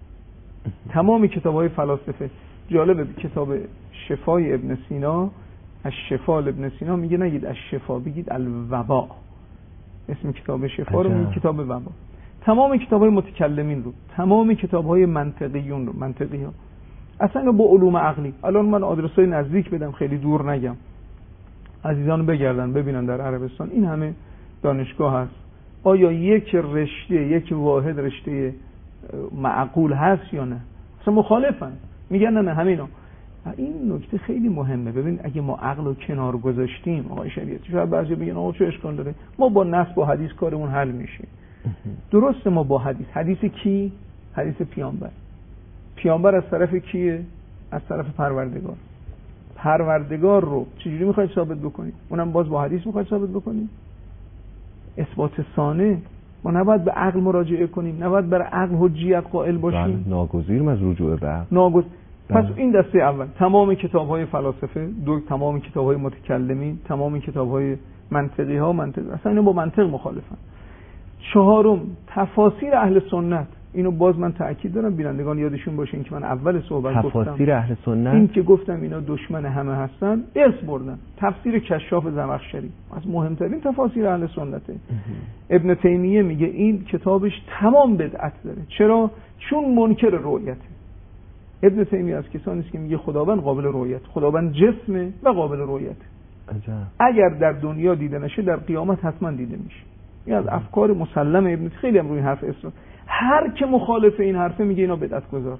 تمام کتاب‌های فلاسفه. جالبه کتاب شفای ابن سینا، از شفا ابن سینا میگه نگید از شفا، بگید الوبا. اسم کتاب شفا رو میگه کتاب وبا. تمام کتاب‌های متکلمین رو، تمام کتاب‌های منطقیون رو، منطقی ها اصلا با علوم عقلی. الان من آدرس‌های نزدیک بدم، خیلی دور نگم، عزیزان بگردن ببینن در عربستان این همه دانشگاه هست، آیا یک رشته، یک واحد رشته معقول هست یا نه؟ اصلا مخالفن، میگن نه نه همینا. این نکته خیلی مهمه. ببین اگه ما عقل رو کنار گذاشتیم آقای شریعتی، شاید بعضی بگن آقا چه اشکال داره، ما با نص با حدیث کارمون حل میشه. درسته، ما با حدیث. حدیث کی؟ حدیث پیامبر. پیامبر از طرف کیه؟ از طرف پروردگار. پروردگار رو چجوری میخواید ثابت بکنید؟ اونم باز با حدیث میخواید ثابت بکنید؟ اثبات ثانه. ما نباید به عقل مراجعه کنیم، نباید برای عقل حجیت قائل باشیم. ناگزیر از رجوع به عقل. ناگزیر. پس این دسته اول تمام کتاب‌های فلاسفه، دو تمام کتاب‌های متکلمین، تمام کتاب‌های منطقی ها، منطق اصلا اینا با منطق مخالفن. چهارم تفاسیر اهل سنت. اینو باز من تأکید دارم بینندگان یادشون باشه این که من اول صحبت گفتم تفاسیر اهل سنت، این که گفتم اینا دشمن همه هستن، ارث بردن. تفسیر کشاف زمخشری از مهمترین تفاسیر اهل سنته. ابن تیمیه میگه این کتابش تمام بدعت داره. چرا؟ چون منکر رؤیته. ابن تیمیه از کسانی است که میگه خداوند قابل رؤیت، خداوند جسمه و قابل رؤیت. اگر در دنیا دیده نشه در قیامت حتما دیده میشه. این از افکار مسلم ابن، خیلی هم روی این حرف اصرار. هر که مخالف این حرفه میگه اینا بدعت گذار.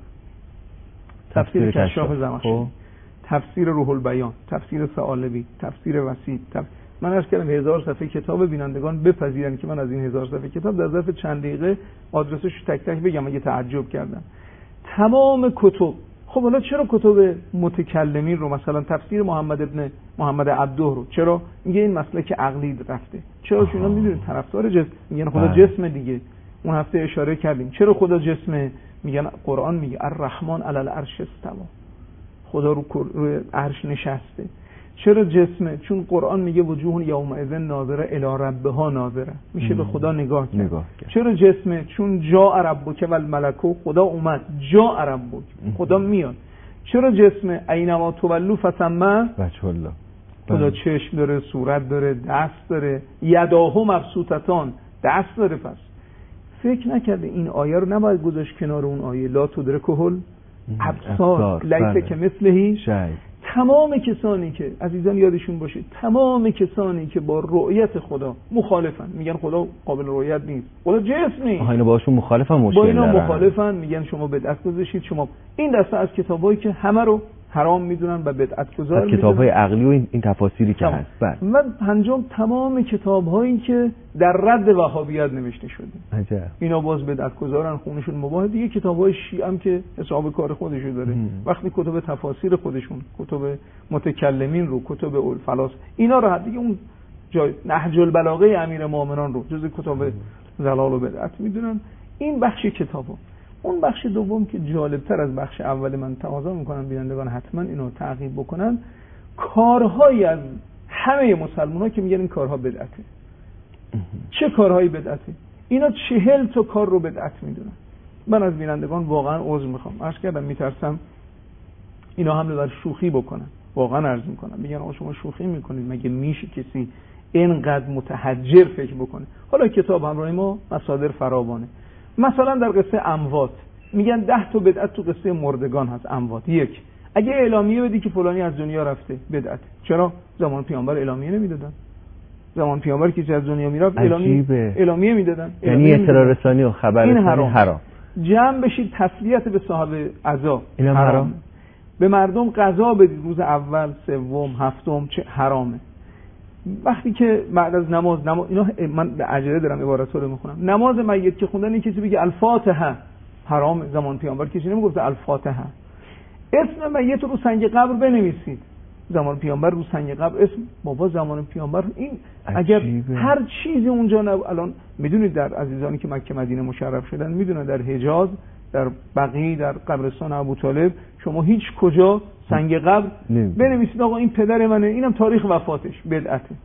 تفسیر کشاف زمخشری، تفسیر روح البیان، تفسیر ثعالبی، تفسیر وسیع. تف... من عرض کردم هزار صفحه کتاب، بینندگان بپذیرن که من از این هزار صفحه کتاب در ظرف چند دقیقه آدرسش تک تک بگم اگه تعجب کردن. تمام کتب. خب حالا چرا کتب متکلمین رو، مثلا تفسیر محمد ابن محمد عبده رو، چرا میگه این مسلک عقلی رفته؟ چرا؟ چون اینا میدونن طرفدار جسم، میگن خدا جسم دیگه. اون هفته اشاره کردیم چرا خدا جسمه، میگن قرآن میگه الرحمن علی العرش استوى، خدا رو روی عرش نشسته. چرا جسمه؟ چون قرآن میگه وجوه یومئذ ناظره الی ربها ناظره، میشه به خدا نگاه کرد. نگاه کرد. چرا جسمه؟ چون جاء ربک والملک، خدا اومد، جاء ربک، خدا میاد. چرا جسمه؟ اینما تولوا فثم وجه الله، خدا چشم داره، صورت داره، دست داره، یداه مبسوطتان، دست داره. پس فکر نکرده این آیه رو نباید گذاشت کنار اون آیه لا تدرکه ابصار لیس که مثلهی شاید. تمام کسانی که عزیزان یادشون باشه، تمام کسانی که با رؤیت خدا مخالفن، میگن خدا قابل رؤیت نیست، خدا جسم نیست، اینا باشون مخالفن، مشکل با اینا مخالفن، میگن شما بدعت گذاشتید. شما این دسته از کتابایی که همه رو حرام میدونن و بدعت گذار میدونن، کتاب‌های عقلی و این, این تفاسیری که هست. بله. و پنجم تمام کتاب‌هایی که در رد وهابیت نوشته شده، عجب. اینا باز بدعت گذارن، خونشون مباح. دیگه کتاب‌های شیعه هم که حساب کار خودشو داره. هم. وقتی کتب تفاسیر خودشون، کتب متکلمین رو، کتب الفلاس، اینا رو دیگه اون جای نهج البلاغه امیرالمومنین رو جز کتاب زلال و بدعت میدونن. این بخش کتابا. اون بخش دوم که جالبتر از بخش اول، من تقاضا میکنم بینندگان حتما اینو تعقیب بکنن، کارهایی از همه مسلمان‌ها که میگن این کارها بدعته. چه کارهایی بدعته؟ اینا چهل تا کار رو بدعت میدونن. من از بینندگان واقعا عذر میخوام، عرض کردم میترسم اینا حمله بر شوخی بکنن. واقعا عرض میکنم، میگن آقا شما شوخی میکنید، مگه میشه کسی اینقدر متحجر فکر بکنه؟ حالا کتاب همراه ما مصادر فراوانه. مثلا در قصه اموات میگن ده تا بدعت تو قصه مردگان هست. اموات یک، اگه اعلامیه بدی که فلانی از دنیا رفته، بدعت. چرا؟ زمان پیامبر اعلامیه نمیدادن. زمان پیامبر که از دنیا میرفت اعلامیه اعلامیه میدادن. یعنی اطلاع رسانی و خبر رسانی حرام. حرام. جمع بشید تسلیت به صاحب عزا، اینم حرام. حرام. به مردم قضا بدید روز اول، سوم، هفتم، چه حرامه. وقتی که بعد از نماز نماز اینا من به عجله دارم عبارت‌ها رو میخونم، نماز میت که خوندن این کسی بگه الفاتحه، حرام. زمان پیامبر کسی نمیگفت الفاتحه. اسم میت رو سنگ قبر بنویسید، زمان پیامبر رو سنگ قبر اسم بابا زمان پیامبر. این اگر عجیبه. هر چیزی اونجا نب... الان میدونید در عزیزانی که مکه مدینه مشرف شدن میدونن در حجاز، در بقیع، در قبرستان ابوطالب شما هیچ کجا سنگ قبر بنویسید آقا این پدر منه، اینم تاریخ وفاتش، بدعته.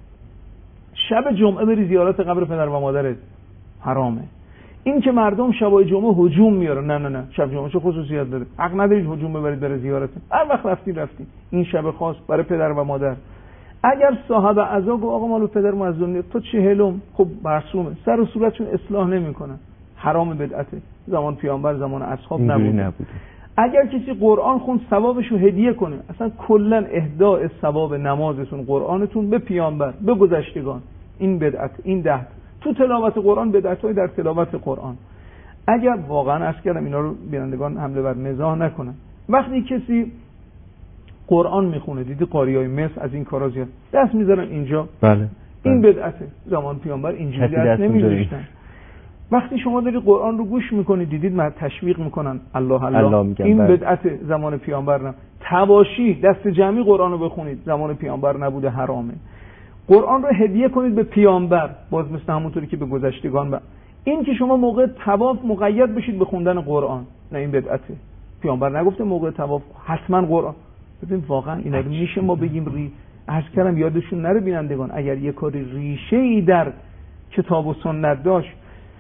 شب جمعه بری زیارت قبر پدر و مادرت، حرامه. این که مردم شبای جمعه هجوم میارن، نه نه نه، شب جمعه چه خصوصیت داره؟ حق ندارید هجوم ببرید برای زیارت. هر وقت رفتی رفتی. این شب خاص برای پدر و مادر. اگر صاحب عزا گفت آقا مال پدر ما از دنیا، تو چهلم، خب معصومه، سر و صورتشون اصلاح نمیکنن، حرام، بدعته. زمان پیامبر، زمان اصحاب نبود. اگر کسی قرآن خوند ثوابشو هدیه کنه، اصلا کلا اهداء ثواب نمازتون، قرآنتون به پیامبر، به گذشتگان، این بدعت. این ده تو تلاوت قرآن، بدعت‌های در تلاوت قرآن. اگر واقعا عرض کردم اینا رو بینندگان حمله بر مزاح نکنن. وقتی کسی قرآن میخونه، دیدی قاریای مصر از این کارا زیاد دست میذارن اینجا، بله این بدعته. زمان پیامبر اینجوری دست نمیذاشتن. وقتی شما داری قرآن رو گوش میکنید، دیدید من تشویق میکنن الله الله, الله این بدعت. زمان پیامبر نه. تواشی دست جمعی قرآن رو بخونید، زمان پیامبر نبوده، حرامه. قرآن رو هدیه کنید به پیامبر، باز مثل همونطوری که به گذشتگان. با این که شما موقع طواف مقید بشید به خوندن قرآن، نه این بدعته. پیامبر نگفته موقع طواف حتما قرآن. ببین واقعا اینا رو میشه ما بگیم ری عرض کردم یادشون نره بینندگان، اگر یه کاری ریشه‌ای در کتاب و سنت داشت.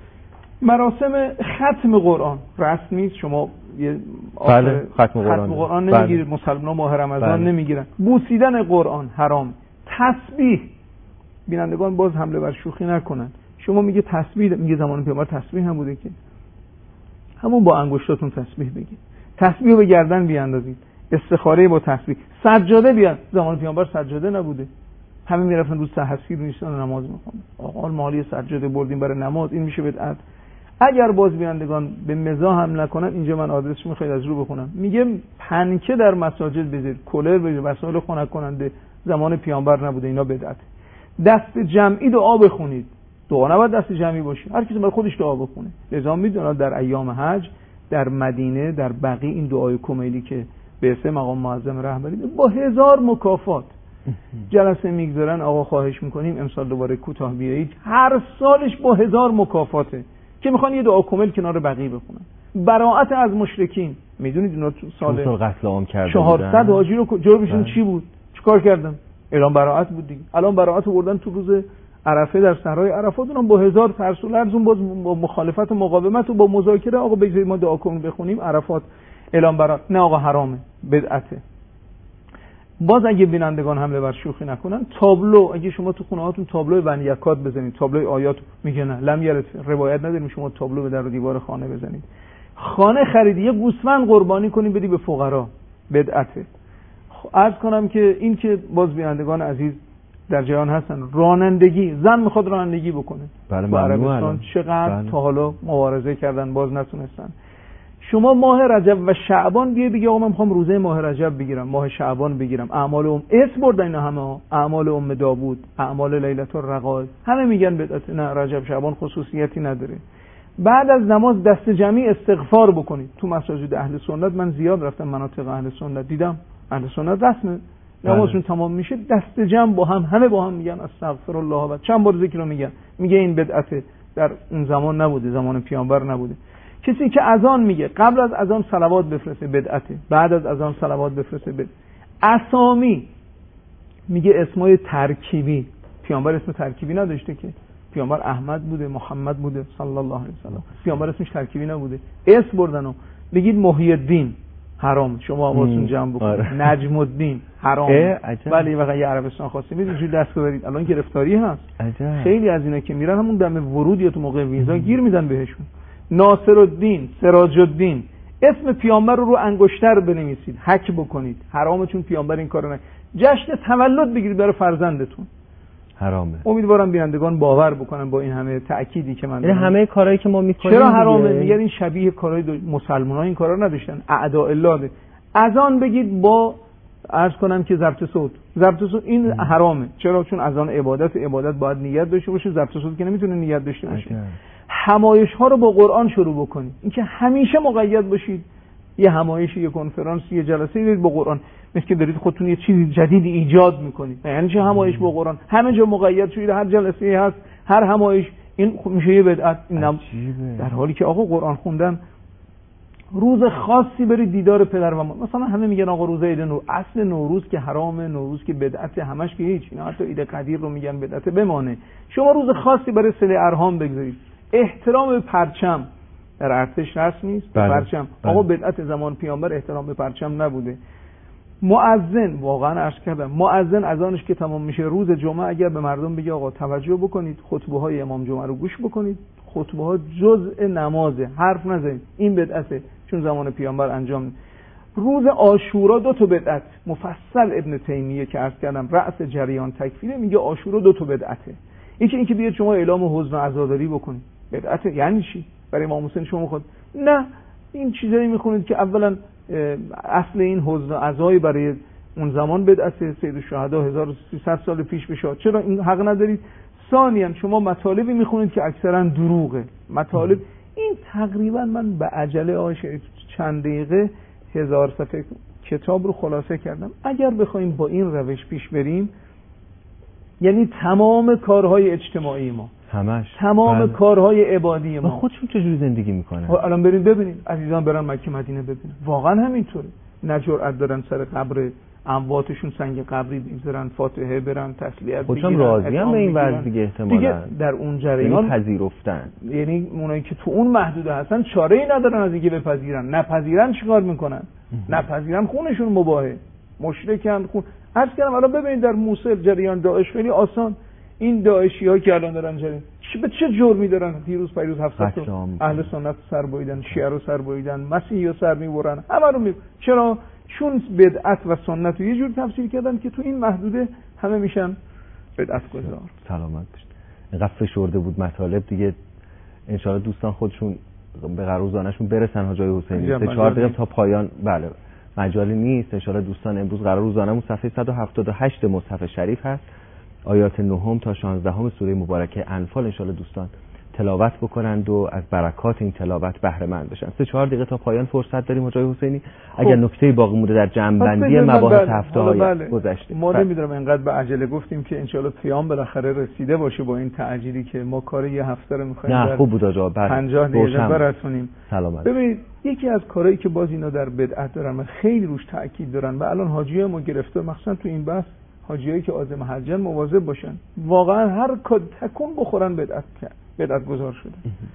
مراسم ختم قرآن رسم نیست، شما یه بله ختم قرآن, ختم قرآن نمیگیرید. بله. مسلمان‌ها ماه رمضان بله. نمیگیرن. بوسیدن قرآن حرام. تسبیح، بینندگان باز حمله بر شوخی نکنن. شما میگه تسبیح، میگه زمان پیامبر تسبیح هم بوده که همون با انگشتاتون تسبیح بگید، تسبیح رو به گردن بیاندازید، استخاره با تسبیح، سجاده بیان، زمان پیامبر سجاده نبوده، همه میرفتن رو سحسی رو نیستن نماز میخوندن. آقا مالی سجاده بردیم برای نماز، این میشه بدعت. اگر باز بینندگان به مزاح هم نکنن، اینجا من آدرسش میخواید از رو بخونم، میگه پنکه در مساجد بذارید، کولر بذارید، وسایل خنک کننده، زمان پیامبر نبوده، اینا بدعت. دست جمعی دعا بخونید، دعا نباید دست جمعی باشه، هر کسی برای خودش دعا بخونه. لذا میدونن در ایام حج در مدینه در بقیع این دعای کمیلی که به اسم مقام معظم رهبری با هزار مکافات جلسه میگذارن، آقا خواهش میکنیم امسال دوباره کوتاه بیایید، هر سالش با هزار مکافاته که میخوان یه دعا کمیل کنار بقیع بخونن. براءت از مشرکین، میدونید اینا تو سال قتل عام کردن چهارصد حاجی رو جرمشون چی بود؟ چیکار کردن؟ اعلام براءت بود دیگه. الان براءت آوردن تو روز عرفه در صحرای عرفات، اونم با هزار ترس و لرز، باز با مخالفت و مقاومت و با مذاکره، آقا بگذارید ما دعا کنیم بخونیم عرفات اعلام براءت. نه آقا حرامه، بدعته. باز اگه بینندگان حمله بر شوخی نکنن، تابلو، اگه شما تو خونه هاتون تابلو ونیکات بزنید، تابلوی آیات، میگه نه لم یرد، روایت نداریم شما تابلو به در و دیوار خانه بزنید. خانه خریدی یه گوسفند قربانی کنی بدی به فقرا، بدعته. عرض کنم که این که باز بینندگان عزیز در جهان هستن، رانندگی، زن میخواد رانندگی بکنه، بله با عربستان چقدر بله. تا حالا مبارزه کردن باز نتونستن. شما ماه رجب و شعبان بیه بگی آقا من میخوام روزه ماه رجب بگیرم، ماه شعبان بگیرم، اعمال ام اسم بردن اینا همه، اعمال ام داوود، اعمال لیلة الرقائب، همه میگن بدعت. نه، رجب شعبان خصوصیتی نداره. بعد از نماز دست جمعی استغفار بکنید. تو مساجد اهل سنت من زیاد رفتم، مناطق اهل سنت دیدم، اهل سنت رسمه نمازشون تمام میشه دست جمع با هم، همه با هم میگن استغفرالله و چند بار ذکر رو میگن. میگه این بدعته، در اون زمان نبوده، زمان پیامبر نبوده. کسی که اذان میگه قبل از اذان صلوات بفرسته بدعته، بعد از اذان صلوات بفرسته بدعته. اسامی میگه اسمای ترکیبی، پیامبر اسم ترکیبی نداشته که، پیامبر احمد بوده، محمد بوده صلی الله علیه و سلم، پیامبر اسمش ترکیبی نبوده. اسم بردنو بگید محی الدین حرام، شما واسون جمع بکنید. نجم الدین حرام. ولی واقعا یه عربستان خاصی میذید جو دست ببرید، الان گرفتاری هست. عجب. خیلی از اینا که میرن همون دم ورود یا تو موقع ویزا گیر میدن بهشون. ناصر الدین، سراج الدین، اسم پیامبر رو رو انگشتر بنویسید، حک بکنید، حرامه چون پیامبر این کارو نکرد. جشن تولد بگیرید برای فرزندتون، حرامه. امیدوارم بینندگان باور بکنن با این همه تأکیدی که من دارم. همه کارهایی که ما میکنیم چرا حرامه؟ میگن این شبیه کارهای مسلمان‌ها این کارا نداشتن، اعداء الله. اذان بگید با عرض کنم که ضبط صوت، ضبط صوت این ام. حرامه. چرا؟ چون اذان عبادت، عبادت باید نیت داشته باشه، ضبط صوت که نمیتونه نیت داشته باشه. همایش ها رو با قرآن شروع بکنید، اینکه همیشه مقید باشید یه همایش، یه کنفرانس، یه جلسه دارید با قرآن، مثل که دارید خودتون یه چیز جدید ایجاد میکنید. یعنی چه همایش با قرآن؟ همه جا مقید شید، هر جلسه هست، هر همایش، این میشه یه بدعت. این در حالی که آقا قرآن خوندن روز خاصی برید دیدار پدر و مادر. مثلا همه میگن آقا روز عید نوروز، اصل نوروز که حرامه، نوروز که بدعت، همش که هیچ. اینا حتی عید قدیر رو میگن بدعت، بمانه. شما روز خاصی برای صله ارحام بگذارید. احترام به پرچم در ارتش رسم نیست. بله. پرچم بله. آقا بدعت زمان پیامبر احترام به پرچم نبوده. مؤذن، واقعا عرض کردم، مؤذن اذانش که تمام میشه روز جمعه اگر به مردم بگه آقا توجه بکنید، خطبه های امام جمعه رو گوش بکنید، خطبه ها جزء نمازه، حرف نزنید، این بدعته چون زمان پیامبر انجام نید. روز عاشورا دو تا بدعت مفصل ابن تیمیه که عرض کردم رأس جریان تکفیره، میگه عاشورا دو تا بدعته. یکی اینکه بیاد شما اعلام حزن و عزاداری بکنید، بدعته. یعنی چی؟ برای امام حسین شما میخواد؟ نه، این چیزایی میخونید که اولا اصل این حزن و عزای برای اون زمان بدعته، سید الشهدا هزار و سیصد سال پیش بشه، چرا این حق ندارید؟ ثانیاً شما مطالبی میخونید که اکثرا دروغه. مطالب این تقریبا من به عجله آشه چند دقیقه هزار صفحه کتاب رو خلاصه کردم. اگر بخوایم با این روش پیش بریم، یعنی تمام کارهای اجتماعی ما، همش تمام بله. کارهای عبادی ما، خودشون چجوری زندگی میکنن؟ الان بریم ببینیم، عزیزان برن مکه مدینه ببینن، واقعا همینطوره. نه جرأت دارن سر قبر امواتشون سنگ قبری بگذارن، فاتحه برن، تسلیت بگیرن، خودشون راضی هم به این وضع دیگه احتمالاً دیگه در اون جریان یعنی پذیرفتن. یعنی اونایی که تو اون محدوده هستن چاره‌ای ندارن از اینکه بپذیرن. نپذیرن چیکار میکنن؟ نپذیرن خونشون مباهه، مشرکن. خون عرض کردم الان ببینید در موصل جریان داعش خیلی آسان، این داعشی‌ها که الان دارن جریان به چه جرمی دارن؟ دیروز پیروز هفتصد اهل سنت سر بریدن، شیعه رو سر بریدن، مسیحی رو سر میبرن، همه رو می... چرا؟ چون بدعت و سنت رو یه جور تفسیر کردن که تو این محدوده همه میشن بدعت گذار. سلامت باشید. اینقدر فشرده بود مطالب دیگه، انشاءالله دوستان خودشون به قرارزانشون برسن حاج آقای حسینی. سه چهار دقیقه تا پایان بله مجالی نیست. انشاءالله دوستان امروز قرار روزانمون صفحه صد و هفتاد و هشت مصحف شریف هست، آیات نهم تا شانزدهم سوره مبارکه انفال. انشاءالله دوستان تلاوت بکنند و از برکات این تلاوت بهره مند بشن. سه چهار دقیقه تا پایان فرصت داریم حاج آقای حسینی. اگر نکته باقی مونده در جمع‌بندی مباحث هفته های بله. گذشته ما نمیدونم انقدر به عجله گفتیم که انشالله پیام بالاخره رسیده باشه با این تعجیلی که ما کار یه هفته رو می‌خوایم نه خوب بود آقا پنجاه دقیقه برسونیم. سلامت. ببینید یکی از کارهایی که باز اینا در بدعت دارن و خیلی روش تاکید دارن و الان حاجیای ما گرفته، مخصوصا تو این بحث حاجیایی که عازم حجن مواظب باشن، واقعا هر کد تکون بخورن بدعت کرد، بدعت گذار شده.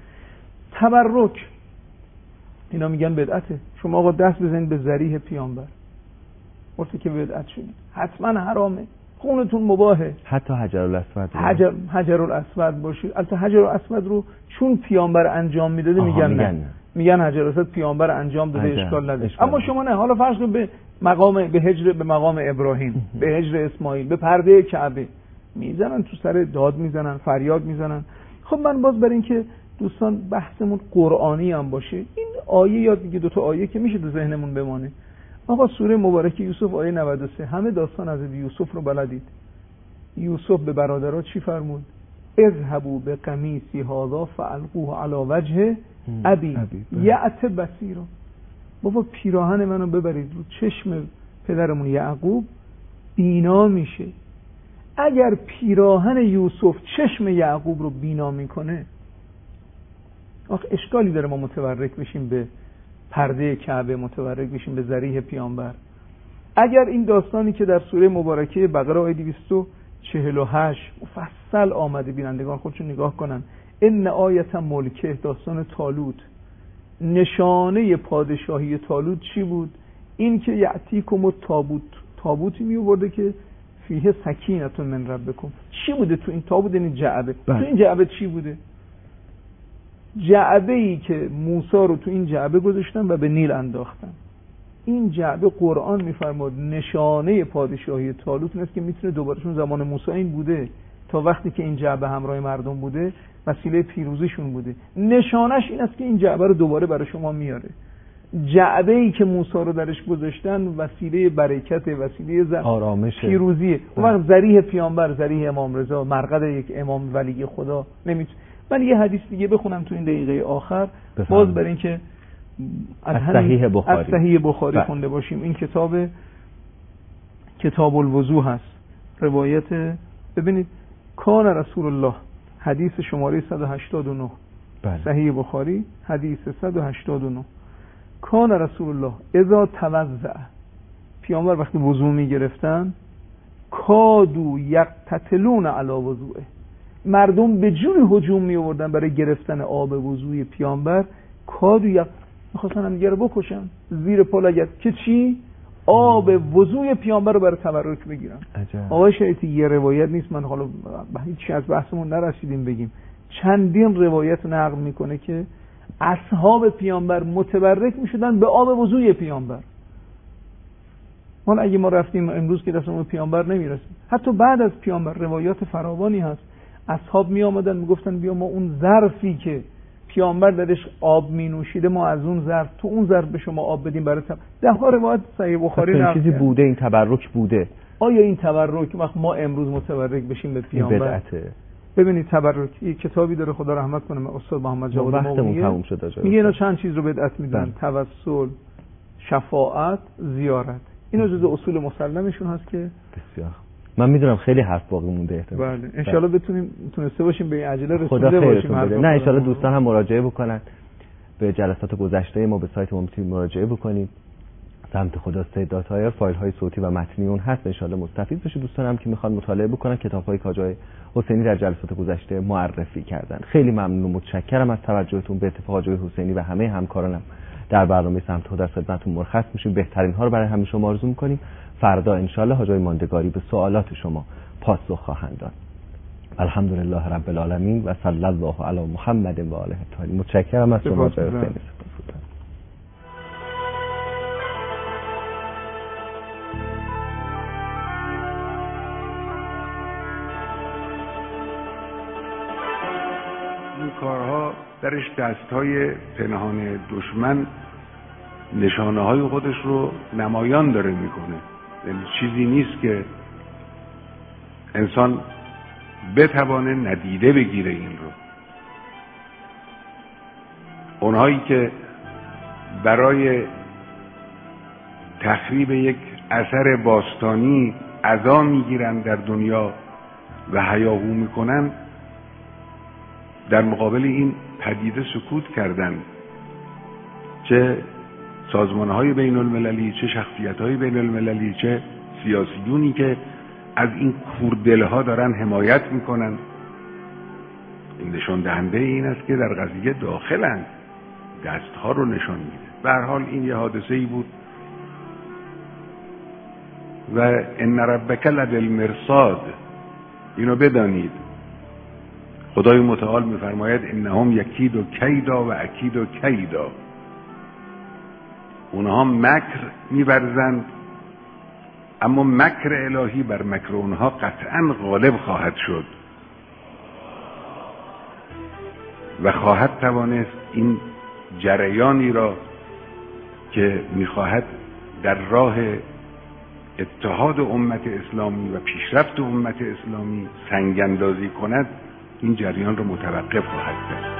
تبرک اینا میگن بدعته. شما آقا دست بزنید به ذریح پیامبر، وقتی که بدعت شد حتما حرامه، خونتون مباهه. حتی حجر الاسود حجر حجر الاسود باشید. البته حجر الاسود رو چون پیامبر انجام میداده میگن نه. میگن حجر اسود پیامبر انجام داده اشکال نداره، اما شما نه. حالا فرض به مقام به هجر به مقام ابراهیم، به هجر اسماعیل، به پرده کعبه میزنن تو سر داد میزنن، فریاد میزنن. خب من باز برای اینکه دوستان بحثمون قرآنی هم باشه این آیه یاد میگه، دو تا آیه که میشه تو ذهنمون بمانه. آقا سوره مبارکه یوسف آیه نود و سه، همه داستان از یوسف رو بلدید. یوسف به برادرها چی فرمود؟ اذهبوا بقمیصی هذا فالقوه علی وجه ابی یأت بصیرا. بابا پیراهن منو ببرید رو چشم پدرمون یعقوب بینا میشه. اگر پیراهن یوسف چشم یعقوب رو بینا میکنه، آخه اشکالی داره ما متورک بشیم به پرده کعبه، متورک بشیم به ذریح پیامبر؟ اگر این داستانی که در سوره مبارکه بقره آیه دویست و چهل و هشت مفصل آمده، بینندگان خودشون نگاه کنن، ان آیت ملکه، داستان طالوت، نشانه پادشاهی طالوت چی بود؟ این که یعتیکم التابوت، تابوتی می آورده که فیه سکینة من ربکم. چی بوده تو این تابوت؟ این جعبه. تو این جعبه چی بوده؟ جعبه ای که موسی رو تو این جعبه گذاشتن و به نیل انداختن. این جعبه قرآن میفرماد نشانه پادشاهی طالوت است که میتونه دوباره، چون زمان موسی این بوده تا وقتی که این جعبه همراه مردم بوده وسیله پیروزیشون بوده، نشانش این است که این جعبه رو دوباره برای شما میاره. جعبه ای که موسی رو درش گذاشتن وسیله برکت، وسیله ز... آرامش، پیروزیه. اون ذریح پیامبر، ذریح امام رضا، مرقد یک امام ولی خدا نمیتونه. من یه حدیث دیگه بخونم تو این دقیقه آخر بفهم. باز برای اینکه از صحیح بخاری از صحیح بخاری خونده باشیم. این کتاب کتاب الوضو هست، روایت ببینید کان رسول الله، حدیث شماره صد و هشتاد و نه بله. صحیح بخاری حدیث صد و هشتاد و نه. کان رسول الله اذا توضأ، پیامبر وقتی وضو می گرفتن، کادو یقتتلون علی وضوئه، مردم به جوری هجوم می آوردن برای گرفتن آب وضوی پیامبر، کادو یک می‌خواستن هم دیگه رو بکشن، زیر پا لگد که چی؟ آب وضوی پیامبر رو برای تبرک بگیرن. آقای شریعتی یه روایت نیست، من حالا هیچ از بحثمون نرسیدیم بگیم، چندین روایت نقل میکنه که اصحاب پیامبر متبرک میشدن به آب وضوی پیامبر. حالا اگه ما رفتیم امروز که دستمون پیامبر نمیرسیم، حتی بعد از پیامبر روایات فراوانی هست، اصحاب می آمدن میگفتن بیا ما اون ظرفی که پیامبر درش آب می نوشیده ما از اون ظرف، تو اون ظرف به شما آب بدیم برای تب... ده ها روایت صحیح بخاری نقل چیزی بوده، این تبرک بوده. آیا این تبرک وقت ما امروز متبرک بشیم به پیامبر؟ بدعته. ببینید تبرک یه کتابی داره خدا رحمت کنه استاد محمد جواد مومنی، میگه اینا چند چیز رو بدعت میدونن، توسل، شفاعت، زیارت. اینا جزء اصول مسلمشون هست که بسیار من میدونم خیلی حرف باقی مونده احتمال. بله ان شاءالله بتونیم تونسته باشیم به این عجله رسیده باشیم. نه ان شاءالله دوستان هم مراجعه بکنن به جلسات گذشته ما، به سایت ما میتونید مراجعه بکنید. سمت خدا استعدادهای فایل های صوتی و متنی اون هست، ان شاءالله مستفید بشه. دوستان هم که میخوان مطالعه بکنن کتاب‌های کاجای حسینی در جلسات گذشته معرفی کردن. خیلی ممنون و متشکرم از توجهتون. به اتفاق آقای حسینی و همه همکارانم در برنامه سمت خدا خدمتتون مرخص میشیم. بهترین ها رو برای همه شما آرزو می‌کنیم. فردا ان شاءالله حاجای ماندگاری به سوالات شما پاسخ خواهند داد. الحمدلله رب العالمین و صلی الله علی محمد و آله الطاهرین. متشکرم از شما جناب حسینی. این کارها درش دستهای پنهان دشمن نشانه های خودش رو نمایان داره میکنه. یعنی چیزی نیست که انسان بتوانه ندیده بگیره این رو. اونهایی که برای تخریب یک اثر باستانی عزا میگیرن در دنیا و هیاهو میکنن، در مقابل این پدیده سکوت کردن. چه سازمان‌های بین المللی، چه شخصیت‌های بین المللی، چه سیاسیونی که از این کوردل‌ها دارن حمایت میکنن. این نشان دهنده این است که در قضیه داخلن، دستها رو نشان میده. به هر حال این یه حادثه‌ای بود و ان ربک لبالمرصاد. اینو بدانید خدای متعال میفرماید انهم یکید و کیدا و اکید و کیدا. اونها مکر می‌ورزند، اما مکر الهی بر مکر اونها قطعا غالب خواهد شد و خواهد توانست این جریانی را که میخواهد در راه اتحاد امت اسلامی و پیشرفت امت اسلامی سنگ اندازی کند، این جریان را متوقف خواهد کرد.